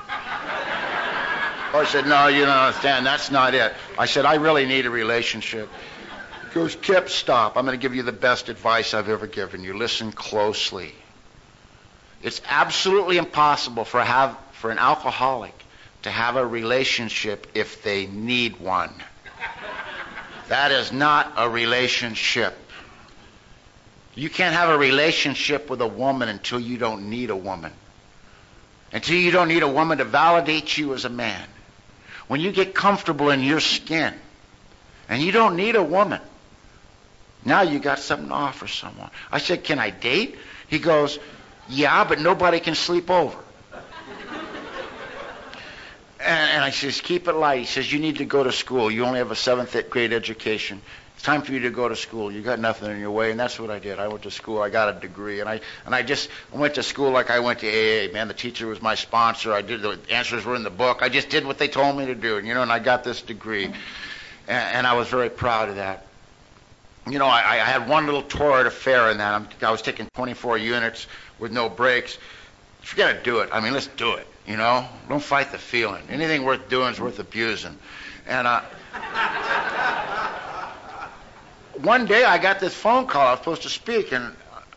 I said, no, you don't understand, that's not it. I said, I really need a relationship. He goes, Kip, stop. I'm going to give you the best advice I've ever given you. Listen closely. It's absolutely impossible for an alcoholic to have a relationship if they need one. That is not a relationship. You can't have a relationship with a woman until you don't need a woman. Until you don't need a woman to validate you as a man. When you get comfortable in your skin and you don't need a woman, now you got something to offer someone. I said, can I date? He goes, yeah, but nobody can sleep over. And I says, keep it light. He says, you need to go to school. You only have a 7th grade education. It's time for you to go to school. You got nothing in your way. And that's what I did. I went to school. I got a degree. And I went to school like I went to AA. Man, the teacher was my sponsor. The answers were in the book. I just did what they told me to do. And I got this degree. And I was very proud of that. I had one little tour at a fair in that. I was taking 24 units with no breaks. If you're going to do it, let's do it. Don't fight the feeling. Anything worth doing is worth abusing. And one day I got this phone call. I was supposed to speak, and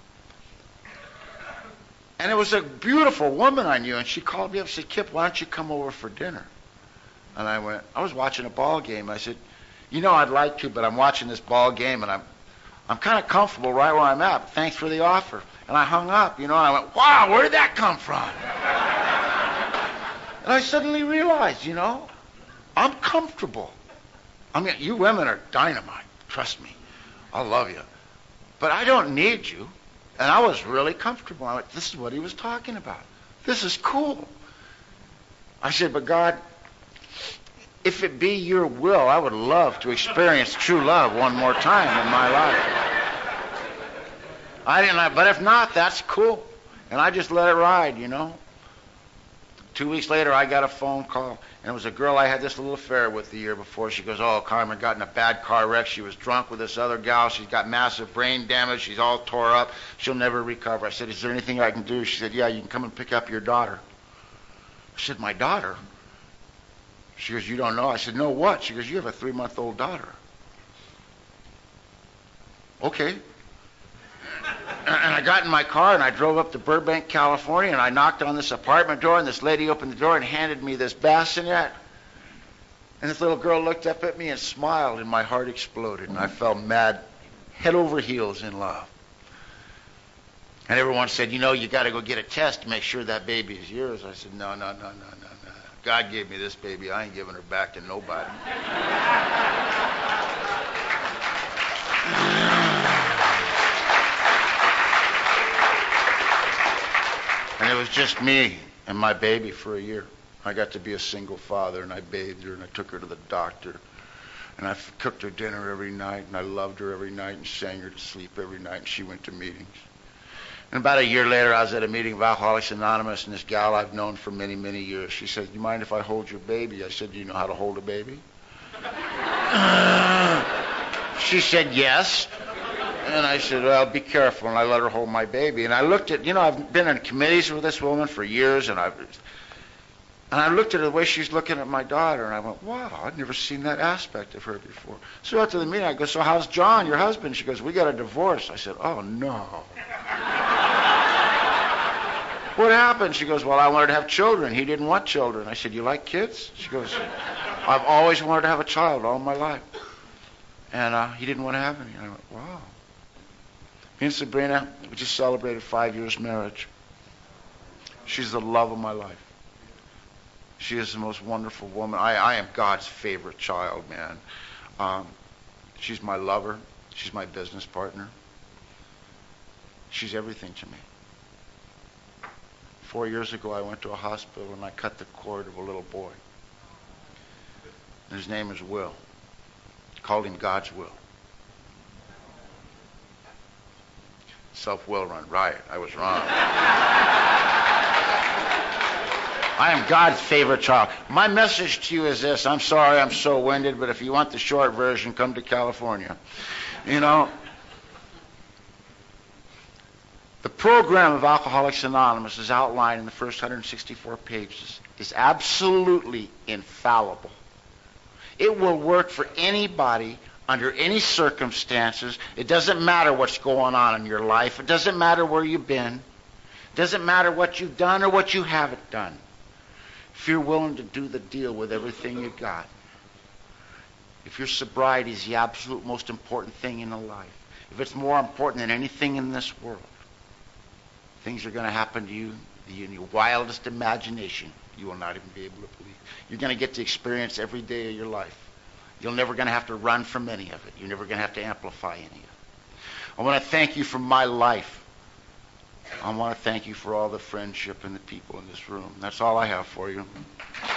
it was a beautiful woman I knew, and she called me up and said, Kip, why don't you come over for dinner? And I was watching a ball game. I said, I'd like to, but I'm watching this ball game, and I'm kind of comfortable right where I'm at. Thanks for the offer. And I hung up, and I went, wow, where did that come from? And I suddenly realized, I'm comfortable. You women are dynamite. Trust me. I love you. But I don't need you. And I was really comfortable. I went, this is what he was talking about. This is cool. I said, but God, if it be your will, I would love to experience true love one more time in my life. But if not, that's cool. And I just let it ride, 2 weeks later, I got a phone call, and it was a girl I had this little affair with the year before. She goes, oh, Carmen got in a bad car wreck. She was drunk with this other gal. She's got massive brain damage. She's all tore up. She'll never recover. I said, is there anything I can do? She said, yeah, you can come and pick up your daughter. I said, my daughter? She goes, you don't know? I said, no, what? She goes, you have a 3-month-old daughter. Okay. And I got in my car and I drove up to Burbank, California, and I knocked on this apartment door, and this lady opened the door and handed me this bassinet. And this little girl looked up at me and smiled, and my heart exploded, and I fell mad, head over heels in love. And everyone said, you got to go get a test to make sure that baby is yours. I said, no. God gave me this baby. I ain't giving her back to nobody. And it was just me and my baby for a year. I got to be a single father, and I bathed her, and I took her to the doctor, and I cooked her dinner every night, and I loved her every night and sang her to sleep every night, and she went to meetings. And about a year later, I was at a meeting of Alcoholics Anonymous, and this gal I've known for many, many years, she said, do you mind if I hold your baby? I said, do you know how to hold a baby? She said, yes. And I said, well, be careful. And I let her hold my baby. And I looked at, I've been in committees with this woman for years, and I looked at her the way she's looking at my daughter, and I went, wow, I'd never seen that aspect of her before. So after the meeting, I go, so how's John, your husband? She goes, we got a divorce. I said, oh, no. What happened? She goes, well, I wanted to have children. He didn't want children. I said, you like kids? She goes, I've always wanted to have a child all my life. And he didn't want to have any. I went, wow. Me and Sabrina, we just celebrated 5 years marriage. She's the love of my life. She is the most wonderful woman. I am God's favorite child, man. She's my lover. She's my business partner. She's everything to me. 4 years ago, I went to a hospital and I cut the cord of a little boy. And his name is Will. Called him God's Will. Self-will run riot. I was wrong. I am God's favorite child. My message to you is this. I'm sorry I'm so winded, but if you want the short version, come to California. The program of Alcoholics Anonymous is outlined in the first 164 pages. Is absolutely infallible. It will work for anybody under any circumstances. It doesn't matter what's going on in your life. It doesn't matter where you've been. It doesn't matter what you've done or what you haven't done. If you're willing to do the deal with everything you got, if your sobriety is the absolute most important thing in a life, if it's more important than anything in this world, things are going to happen to you in your wildest imagination you will not even be able to believe. You're going to get to experience every day of your life. You're never going to have to run from any of it. You're never going to have to amplify any of it. I want to thank you for my life. I want to thank you for all the friendship and the people in this room. That's all I have for you.